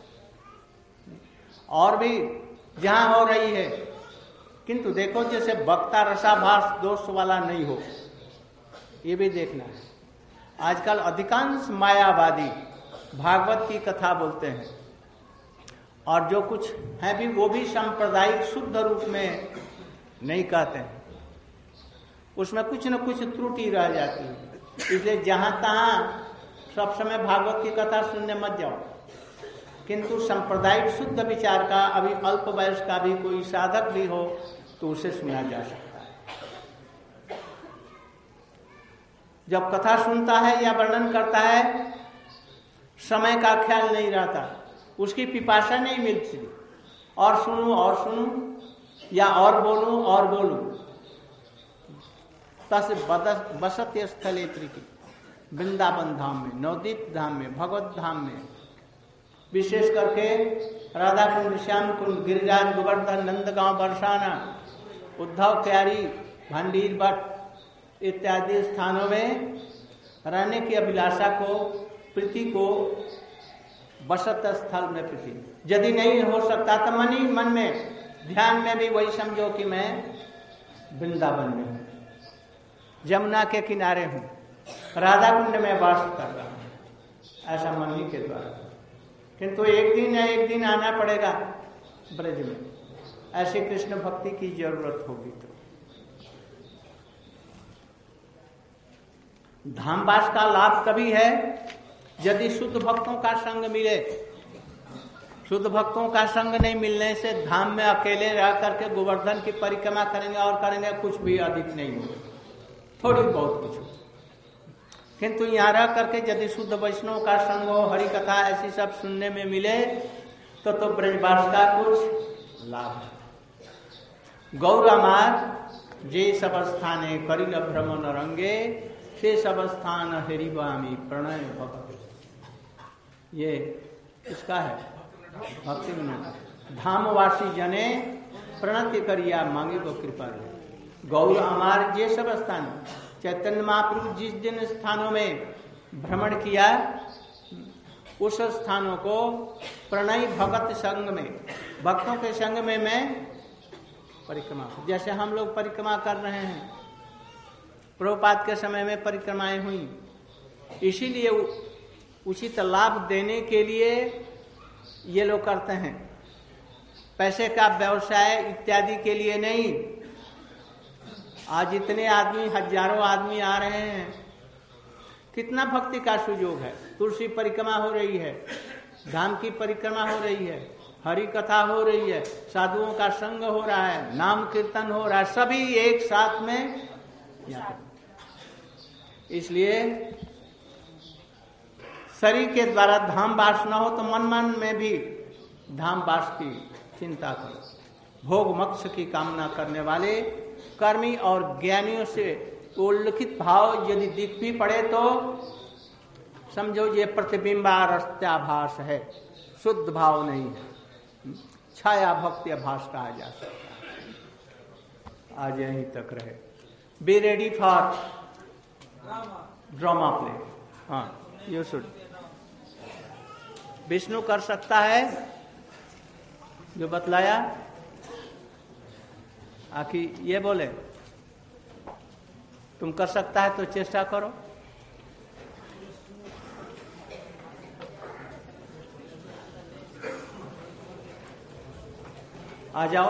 और भी जहां हो रही है। किंतु देखो जैसे वक्ता रसाभास दोष वाला नहीं हो, ये भी देखना है। आजकल अधिकांश मायावादी भागवत की कथा बोलते हैं, और जो कुछ है भी वो भी सांप्रदायिक शुद्ध रूप में नहीं कहते हैं, उसमें कुछ न कुछ त्रुटि रह जाती है। इसलिए जहां तहां सब समय भागवत की कथा सुनने मत जाओ, किंतु सांप्रदायिक शुद्ध विचार का अभी अल्प वयस का भी कोई साधक भी हो तो उसे सुना जा सकता है। जब कथा सुनता है या वर्णन करता है, समय का ख्याल नहीं रहता, उसकी पिपासा नहीं मिलती, और सुनूं और सुनूं या और बोलूं और बोलूं। तस बसत स्थले त्रिकी, वृंदावन धाम में, नवदीप धाम में, भगवत धाम में, विशेष करके राधा कुंड, श्याम कुंड, गिरिराज, गोवर्धन, नंदगांव, बरसाना, उद्धव क्यारी, भंडीर भट्ट इत्यादि स्थानों में रहने की अभिलाषा को, प्रीति को बसत स्थल में प्रीति। यदि नहीं हो सकता तो मन ही मन में ध्यान में भी वही समझो कि मैं वृंदावन में हूँ, जमुना के किनारे हूँ, राधा कुंड में वास कर रहा हूँ, ऐसा मन ही के द्वारा। किंतु एक दिन या एक दिन आना पड़ेगा ब्रज में, ऐसी कृष्ण भक्ति की जरूरत होगी। तो धामवास का लाभ तभी है यदि शुद्ध भक्तों का संग मिले। शुद्ध भक्तों का संग नहीं मिलने से धाम में अकेले रह करके गोवर्धन की परिक्रमा करेंगे और करेंगे, कुछ भी अधिक नहीं होगा, थोड़ी बहुत कुछ। किंतु यहाँ रह करके यदि शुद्ध वैष्णव का संग हो, हरि कथा ऐसी सब सुनने में मिले तो तो ब्रजवास का कुछ लाभ है। गौरमार जे सब स्थाने करिल भ्रमण रंगे, से सब स्थान हरिवामी प्रणय भगवत। ये इसका है भक्ति विनोद। धामवासी जने प्रणति करिया मांगे वो कृपा। गौर अमार जे सब स्थान, चैतन्य महाप्रभु जिस जिन स्थानों में भ्रमण किया उस स्थानों को प्रणय भगत संग में, भक्तों के संग में मैं परिक्रमा, जैसे हम लोग परिक्रमा कर रहे हैं प्रभुपाद के समय में परिक्रमाएं हुई। इसीलिए उचित लाभ देने के लिए ये लोग करते हैं, पैसे का व्यवसाय इत्यादि के लिए नहीं। आज इतने आदमी, हजारों आदमी आ रहे हैं, कितना भक्ति का सुयोग है। तुलसी परिक्रमा हो रही है, धाम की परिक्रमा हो रही है, हरि कथा हो रही है, साधुओं का संग हो रहा है, नाम कीर्तन हो रहा है, सभी एक साथ में। इसलिए शरीर के द्वारा धाम वास न हो तो मन मन में भी धाम वास की चिंता करो। भोग मोक्ष की कामना करने वाले कर्मी और ज्ञानियों से उल्लिखित भाव यदि दिख भी पड़े तो समझो ये प्रतिबिंबारस्त्याभास है, शुद्ध भाव नहीं है। छाया भक्ति आभास कहा जा सकता है। आज यहीं तक रहे। Be ready for drama play. हाँ, यू शुड। विष्णु कर सकता है जो बतलाया। आखिर ये बोले तुम कर सकता है तो चेष्टा करो। आ जाओ।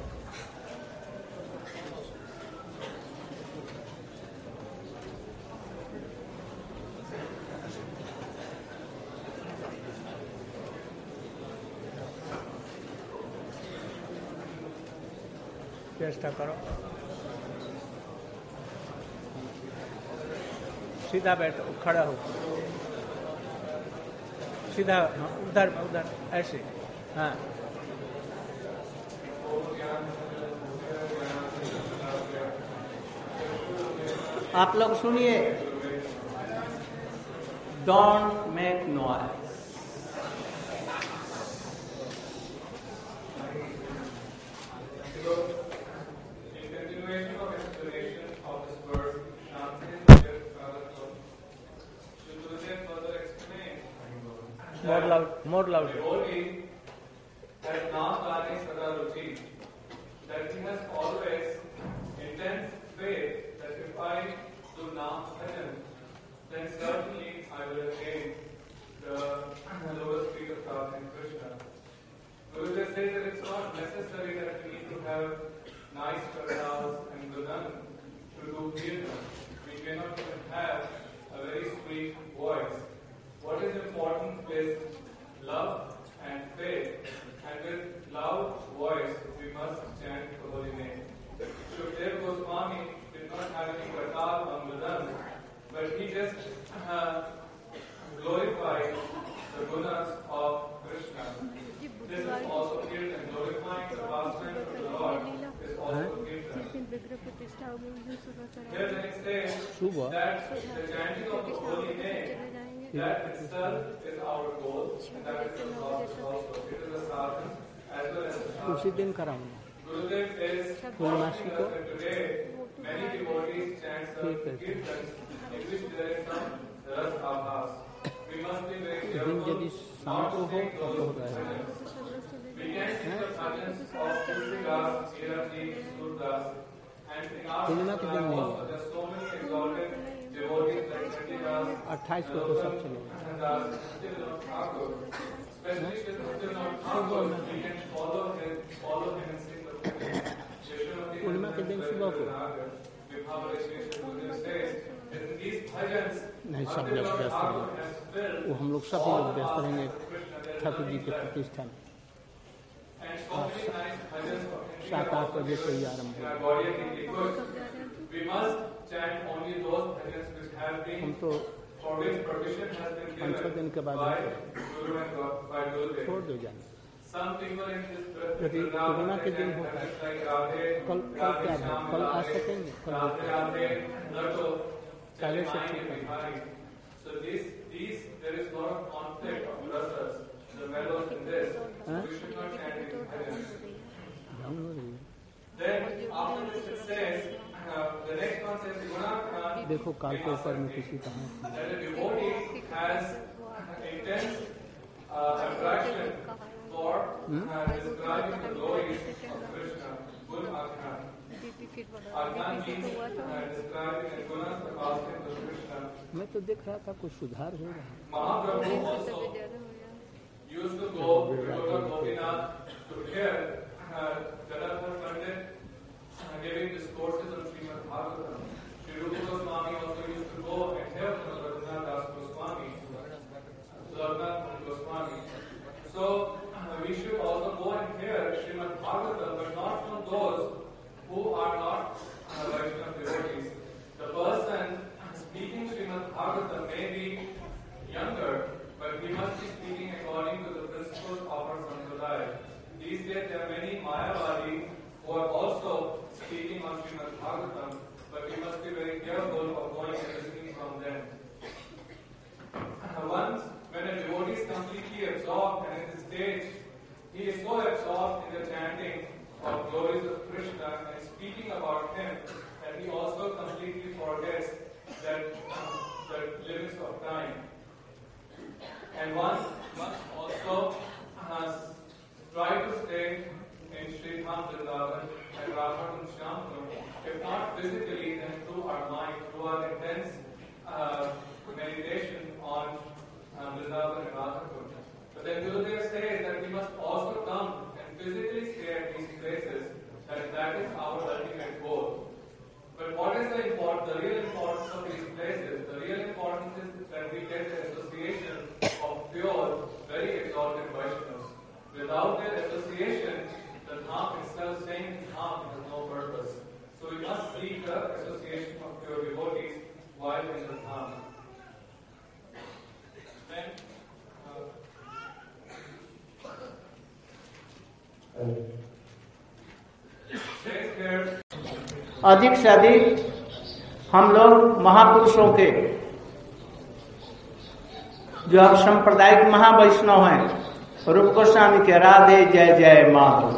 चेष्टा करो। सीधा बैठो, खड़ा हो, सीधा। हाँ, उधर उधर ऐसे। हाँ, आप लोग सुनिए। Don't make noise. More loud, more loud. That Namdani Sadaruchi, that he has always intense faith that if I do Nam Bhajan, then certainly I will attain the lowest peak of God in Krishna. Gurudev says that it's not necessary that we need to have nice karnas and gudan to do kirtan. We cannot even have a very sweet voice. What is important is love and faith, and with loud voice we must chant the holy name. Shukdev Goswami did not have any katal on Gudan, but he just uh, glorified the gunas of Krishna. This is also kirtan. Glorifying the pastime of the Lord is also kirtan. Here the next day, that the chanting of the holy name, that itself is our goal, and that is the cause also. It is a sadhana as well as a sadhana. उसी दिन कराऊंगा। Gurudev is पूर्णमासी को that today many devotees chant the kirtans in which there is some ras abhas. We must be very careful not to sing those bhajans. We can sing the bhajans of Tulsidas, Kirati, Surdas, and in our Sangha also there are so many exalted devotees like Chandidas, अट्ठाईस को तो सब चलेगा। पूर्णिमा के दिन सुबह को नहीं, सब लोग व्यस्त रहेंगे। वो हम लोग सभी लोग व्यस्त रहेंगे ठाकुर जी के प्रतिष्ठा में। सात आठ बजे से ही आरम्भ होगा। हम तो पाँच छः दिन के बाद छोड़ दो जाना। यदि कोरोना के दिन होता है, कल कल क्या है, कल आ सकेंगे, कल पहले से ठीक है। देखो काल के ऊपर में किसी का मैं तो देख रहा था कुछ सुधार हो रहा है। Giving discourses on Srimad Bhagavatam. Sri Rupa Goswami also used to go and hear from Raghunath Das Goswami, Raghunath Goswami. So uh, we should also go and hear Srimad Bhagavatam, but not from those who are not uh, Vaishnava devotees. The person speaking Srimad Bhagavatam may be younger, but he must be speaking according to the principles of our Sampradaya. These days there are many Mayavadi who are also speaking on Srimad Bhagavatam, but we must be very careful of going and listening from them. Once, when a devotee is completely absorbed and in the stage, he is so absorbed in the chanting of glories of Krishna and speaking about him that he also completely forgets that the limits of time. And one must also uh, try to stay in Sri Dham Vrindavan and Radha Shyampuram, if not physically, then through our mind, through our intense uh, meditation on uh, Vrindavan and Radhakur. But then Gurudev says that we must also come and physically stay at these places, that that is our ultimate goal. But what is the import, the real importance of these places? The real importance is that we get the association of pure, very exalted Vaishnavas. Without their association, the Dham itself, saying Dham, has no purpose. So we must seek the association of pure devotees while in the Dham. Then, uh, says here, अधिक से अधिक हम लोग महापुरुषों के, जो अब सांप्रदायिक महावैष्णव हैं, रूप गोस्वामी के राधे जय जय माधव,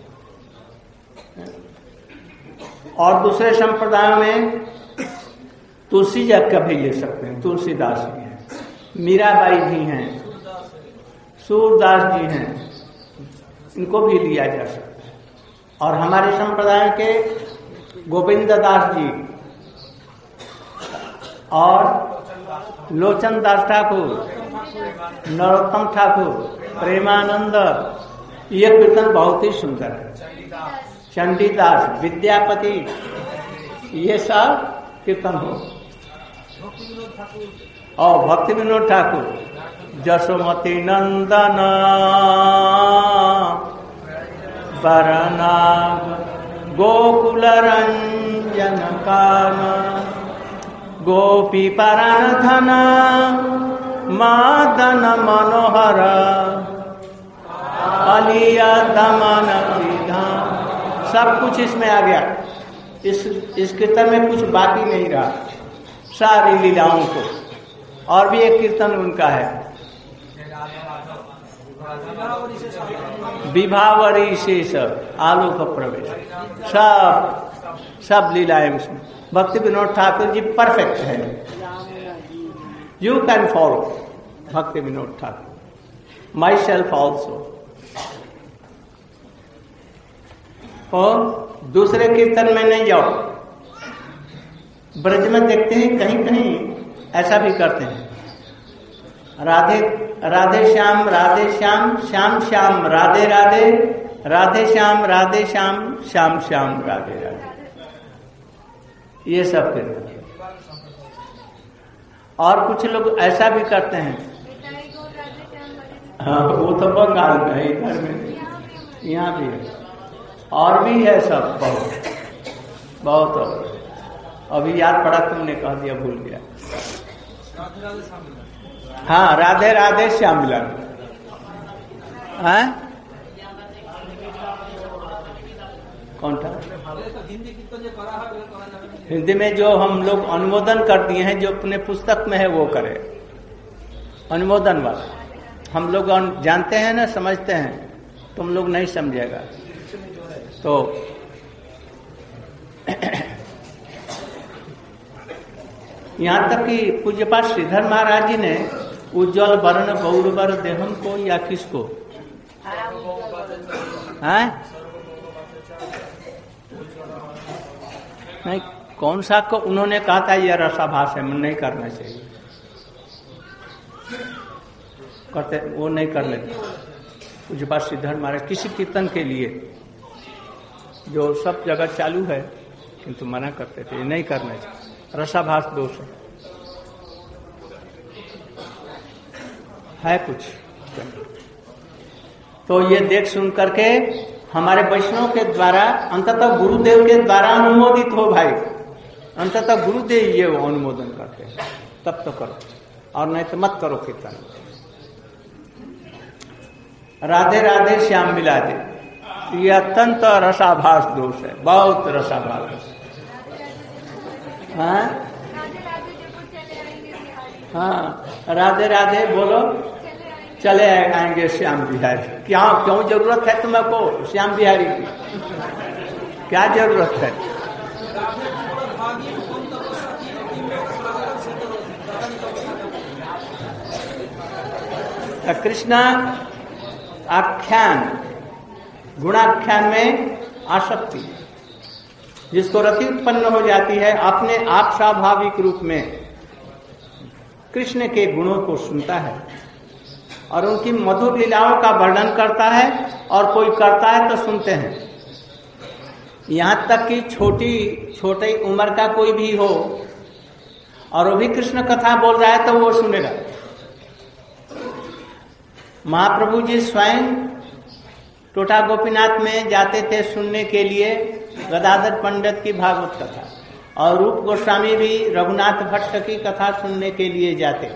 और दूसरे संप्रदायों में तुलसी जग का भी ले सकते हैं, तुलसीदास जी हैं, मीराबाई जी हैं, सूरदास जी हैं, इनको भी लिया जा सकता है। और हमारे संप्रदाय के गोविंद दास जी और लोचन दास ठाकुर, नरोत्तम ठाकुर, प्रेमानंद, ये कीर्तन बहुत ही सुंदर है। चंडीदास, विद्यापति, ये सब कीर्तन हो। और भक्ति विनोद ठाकुर, जसोमती नंदन बरनाग गोकुल रंजन कान गोपी परान धन मादन मनोहर अलिया दमन विधान, सब कुछ इसमें आ गया। इस इस कीर्तन में कुछ बाकी नहीं रहा, सारी लीलाओं को। और भी एक कीर्तन उनका है, विभावरी शेष आलोक प्रवेश, सब सब लीलाएं उसमें। भक्ति विनोद ठाकुर जी परफेक्ट है, you can follow Bhakti Vinod Thakur, myself also. और दूसरे कीर्तन में नहीं जाओ, ब्रज में देखते हैं कहीं कहीं ऐसा भी करते हैं, राधे राधे श्याम राधे श्याम श्याम श्याम राधे राधे राधे श्याम राधे श्याम श्याम श्याम राधे राधे, ये सब कीर्तन। और कुछ लोग ऐसा भी करते हैं, हाँ वो तो बंगाल में है, इधर में यहाँ भी है, और भी है सब बहुत बहुत। और अभी याद पड़ा, तुमने कह दिया, भूल गया। हाँ, राधे राधे श्याम मिलन है, कौन था? हिंदी में जो हम लोग अनुमोदन कर दिए हैं, जो अपने पुस्तक में है वो करे, अनुमोदन वाला। हम लोग जानते हैं ना, समझते हैं, तुम लोग नहीं समझेगा तो यहाँ तक कि पूज्यपाद श्रीधर महाराज जी ने उज्ज्वल वर्ण गौरवर देहम को या किसको है नहीं, कौन सा को उन्होंने कहा था यह रसाभास है, नहीं करना चाहिए, करते वो नहीं कर लेते। कुछ बात सिद्धार्थ महाराज किसी कीर्तन के लिए जो सब जगह चालू है किंतु मना करते थे, नहीं करना चाहिए, रसाभास दोष है, है कुछ। तो ये देख सुन करके हमारे वैष्णव के द्वारा अंततः गुरुदेव के द्वारा अनुमोदित हो भाई, अंततः गुरुदेव ये अनुमोदन करते हैं, तब तो करो, और नहीं तो मत करो कीर्तन। राधे राधे श्याम मिला दे, ये अत्यंत रसाभास दोष है, बहुत रसाभास। हाँ हाँ, राधे राधे बोलो, चले आएंगे श्याम बिहारी। क्या क्यों जरूरत है तुम्हें को श्याम बिहारी की, क्या जरूरत है? कृष्ण आख्यान, गुणाख्यान में आसक्ति, जिसको रति उत्पन्न हो जाती है, अपने आप स्वाभाविक रूप में कृष्ण के गुणों को सुनता है और उनकी मधुर लीलाओं का वर्णन करता है, और कोई करता है तो सुनते हैं। यहां तक कि छोटी छोटी उम्र का कोई भी हो और वो भी कृष्ण कथा बोल रहा है तो वो सुनेगा। महाप्रभु जी स्वयं टोटा गोपीनाथ में जाते थे सुनने के लिए गदाधर पंडित की भागवत कथा, और रूप गोस्वामी भी रघुनाथ भट्ट की कथा सुनने के लिए जाते,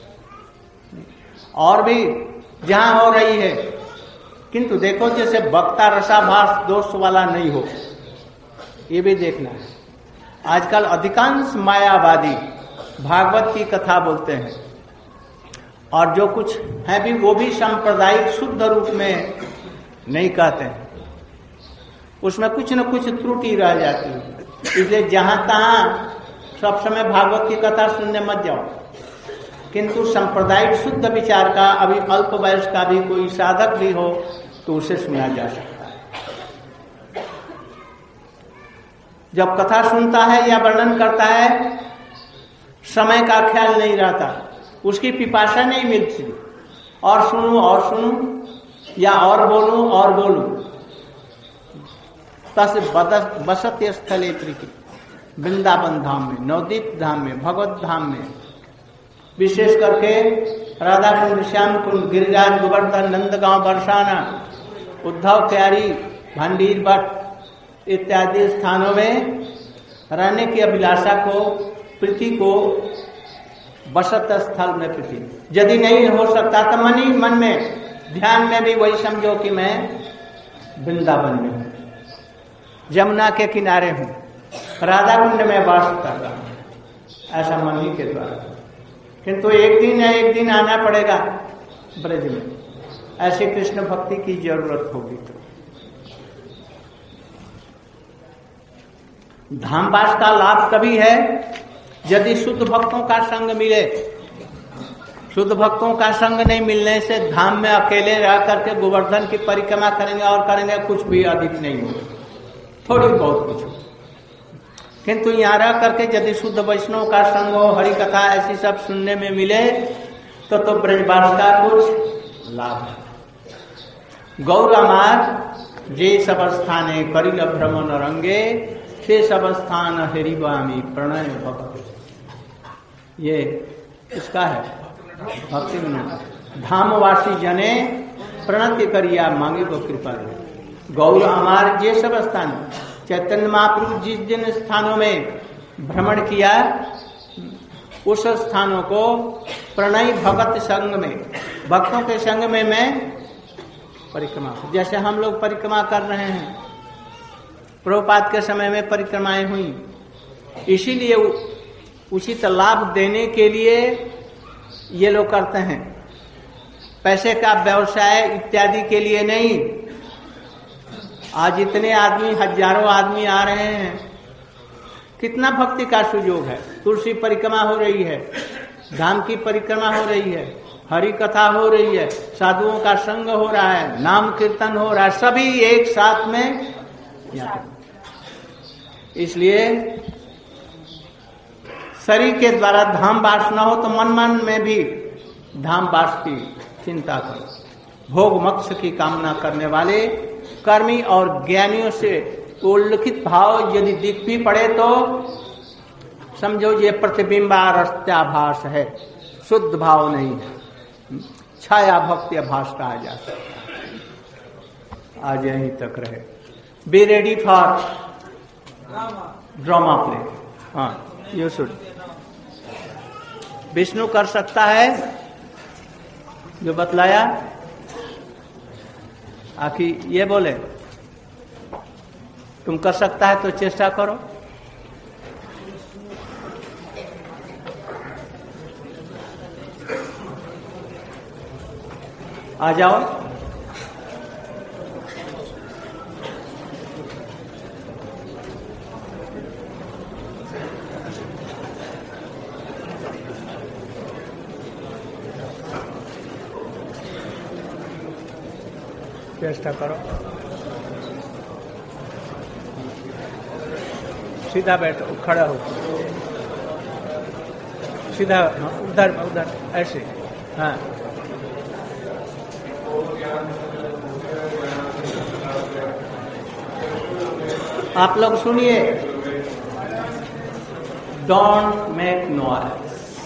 और भी जहां हो रही है। किंतु देखो जैसे वक्ता रसाभास दोष वाला नहीं हो, ये भी देखना है। आजकल अधिकांश मायावादी भागवत की कथा बोलते हैं, और जो कुछ है भी वो भी सांप्रदायिक शुद्ध रूप में नहीं कहते हैं, उसमें कुछ न कुछ त्रुटि रह जाती है। इसलिए जहां तहां सब समय भागवत की कथा सुनने मत जाओ, किंतु सांप्रदायिक शुद्ध विचार का अभी अल्प वयस का भी कोई साधक भी हो तो उसे सुना जा सकता है। जब कथा सुनता है या वर्णन करता है, समय का ख्याल नहीं रहता, उसकी पिपासा नहीं मिलती, और सुनूं और सुनूं या और बोलूं और बोलूं। तस् बसत स्थले त्रिकी, वृंदावन धाम में, नवदीप धाम में, भगवत धाम में, विशेष करके राधा कुंड, श्याम कुंड, गिरिराज, गोवर्धन, नंदगांव, बरसाना, उद्धव क्यारी, भंडीर भट्ट इत्यादि स्थानों में रहने की अभिलाषा को, प्रीति को बसत स्थल में प्रीति। यदि नहीं हो सकता तो मन ही मन में ध्यान में भी वही समझो कि मैं वृंदावन में हूं, जमुना के किनारे हूं, राधा कुंड में वास कर रहा हूं, ऐसा मन ही के द्वारा। किंतु एक दिन या एक दिन आना पड़ेगा ब्रज में, ऐसे कृष्ण भक्ति की जरूरत होगी। तो धामवास का लाभ कभी है यदि शुद्ध भक्तों का संग मिले। शुद्ध भक्तों का संग नहीं मिलने से धाम में अकेले रह करके गोवर्धन की परिक्रमा करेंगे और करेंगे, कुछ भी अधिक नहीं होगा, थोड़ी बहुत कुछ हो। किंतु यहाँ रह करके यदि शुद्ध वैष्णव का संग हो, हरि कथा ऐसी सब सुनने में मिले तो तो ब्रजवास का कुछ लाभ है। गौर अमार जे सब स्थाने करिल भ्रमण रंगे, से सब स्थान हरिवामी प्रणय भक्त। ये इसका है भक्ति विनोद। धामवासी जने प्रणति करिया मांगे को कृपा दे। गौर अमार जे सब स्थान, चैतन्य महाप्रभु जिस जिन स्थानों में भ्रमण किया उस स्थानों को प्रणय भगत संग में, भक्तों के संग में मैं परिक्रमा, जैसे हम लोग परिक्रमा कर रहे हैं, प्रभुपाद के समय में परिक्रमाएं हुई, इसीलिए उचित लाभ देने के लिए ये लोग करते हैं, पैसे का व्यवसाय इत्यादि के लिए नहीं। आज इतने आदमी, हजारों आदमी आ रहे हैं, कितना भक्ति का सुयोग है। तुलसी परिक्रमा हो रही है, धाम की परिक्रमा हो रही है, हरि कथा हो रही है, साधुओं का संग हो रहा है, नाम कीर्तन हो रहा है, सभी एक साथ में। इसलिए शरीर के द्वारा धाम वास न हो तो मन मन में भी धाम वास की चिंता करो। भोग मोक्ष की कामना करने वाले कर्मी और ज्ञानियों से उल्लिखित भाव यदि दिख भी पड़े तो समझो ये प्रतिबिंबारस्त्याभास है, शुद्ध भाव नहीं है, छाया भक्ति आभास कहा जा सकता। आज यहीं तक रहे। Be ready for drama play. हाँ, यू शुड। विष्णु कर सकता है जो बतलाया, आखिर ये बोले तुम कर सकता है तो चेष्टा करो। आ जाओ। चेष्टा करो, सीधा बैठो, खड़ा हो, सीधा उधर उधर ऐसे। हाँ, आप लोग सुनिए, don't make noise.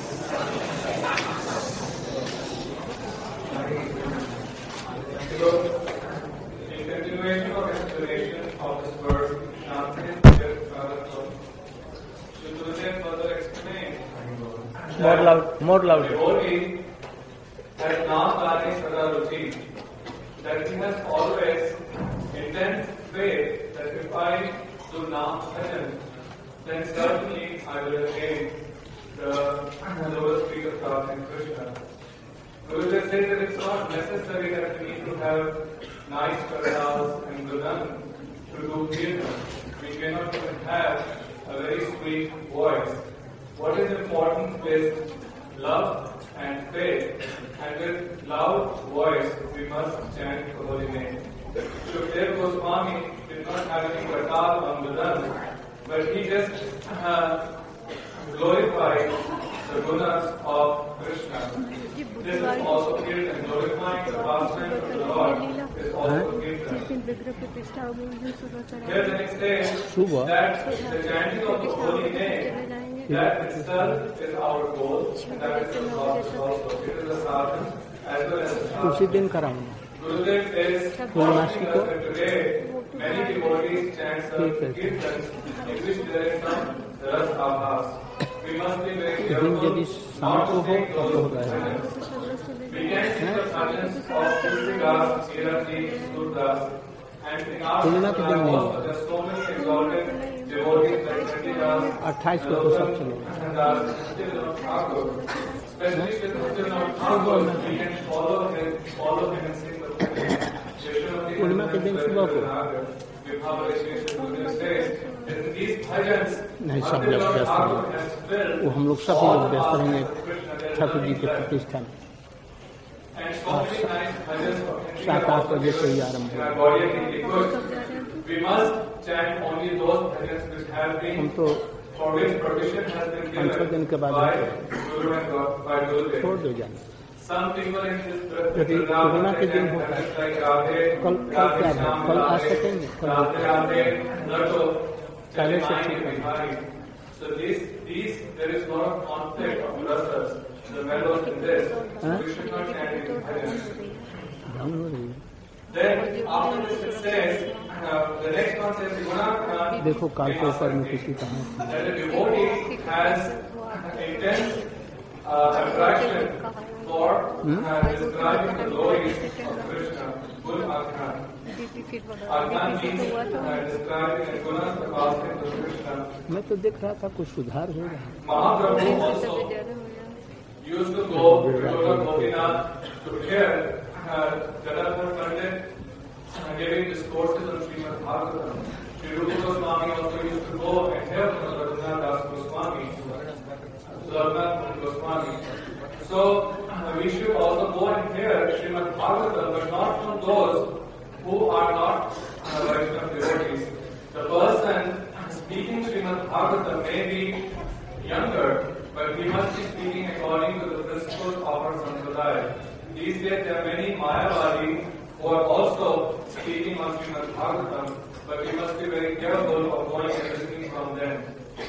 More loud, more loud. The devotee has now learning Sadaruchi, that he has always intense faith that if I do Nam Bhajan, then certainly I will attain the lowest peak of God in Krishna. Gurudev says that it's not necessary that we need to have nice karadas and gudan to do kirtan. We cannot even have a very sweet voice. What is important is love and faith, and with loud voice we must chant the holy name. Shukdev Goswami did not have any katal on Gudan, but he just uh, glorified the gunas of Krishna. This is also kirtan. Glorifying the pastime of the Lord is also kirtan. Here the next day, that the chanting of the holy name, that itself is our goal, and that is also it is a sadhana as well as a sadhana. उसी दिन कराऊंगा। Gurudev is पूर्णमासी को today many devotees chant some kirtans in which there is some ras abhas. We must be very careful not to sing those bhajans. We can sing the bhajans of Tulsidas, Kirati, Surdas, and in our Sangha also there are so many exalted devotees like Chandidas, अट्ठाईस को तो सब चलेगा। especially with Bhaktivinoda Thakur, we can follow him, follow him and sing the bhajans. पूर्णिमा के दिन सुबह को नहीं, सब लोग व्यस्त रहेंगे, वो हम लोग सब लोग व्यस्त रहेंगे ठाकुर जी के प्रतिष्ठा में। सात आठ बजे से ही आरम्भ होगा। हम तो पाँच छह दिन के बाद छोड़ दो जाने। यदि पूर्णिमा के दिन होगा, कल कल क्या है, कल आ सकेंगे, कल पहले से ठीक है। So these, these, there is a lot of conflict of rasas, the mellows in this. So we should not chant in bhajans. Then after this it says, uh, the next one says, Gunakran. देखो काल के ऊपर में किसी का हाथ। That the devotee has intense uh, attraction for uh, describing the glories of Krishna. Gun Akran. Akran means uh, describing the gunas of Krishna. मैं तो देख रहा था कुछ सुधार हो रहा है। Mahaprabhu also used to go to Gopinath to hear uh, Gadadhar Pandit uh, giving discourses on Srimad Bhagavatam. Sri Rupa Goswami also used to go and hear from Raghunath Das Goswami, Raghunath Goswami. So uh, we should also go and hear Srimad Bhagavatam, but not from those who are not uh, Vaishnava devotees. The person speaking Bhagavatam may be younger, but he must be speaking according to the principles offered from Sampradaya. These days there are many Mayavadi who are also speaking on Srimad Bhagavatam, but we must be very careful of going and listening from them.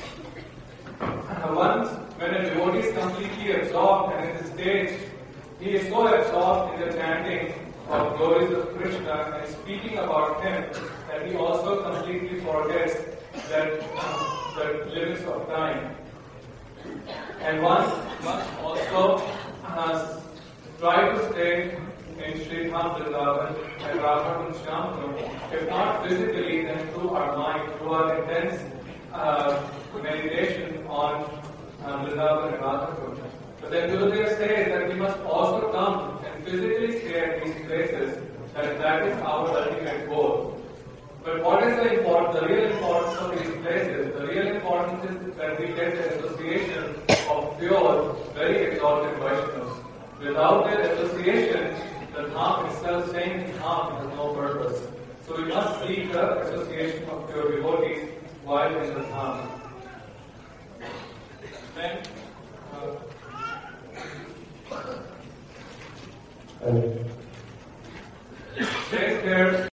Once, when a devotee is completely absorbed and in this stage, he is so absorbed in the chanting of glories of Krishna and speaking about him that he also completely forgets that um, the limits of time. And one must also uh, try to stay in Sri Dham Vrindavan and Radha Shyam, if not physically, then through our mind, through our intense uh, meditation on um, Vrindavan and Radha. But then Gurudev says that we must also come and physically stay at these places, that that is our ultimate goal. But what is the important, the real importance of these places? The real importance is that we get the association of pure, very exalted Vaishnavas. Without their association, the Dham itself, staying in Dham, has no purpose. So we must seek the association of pure devotees while in the Dham. Then, uh, says there,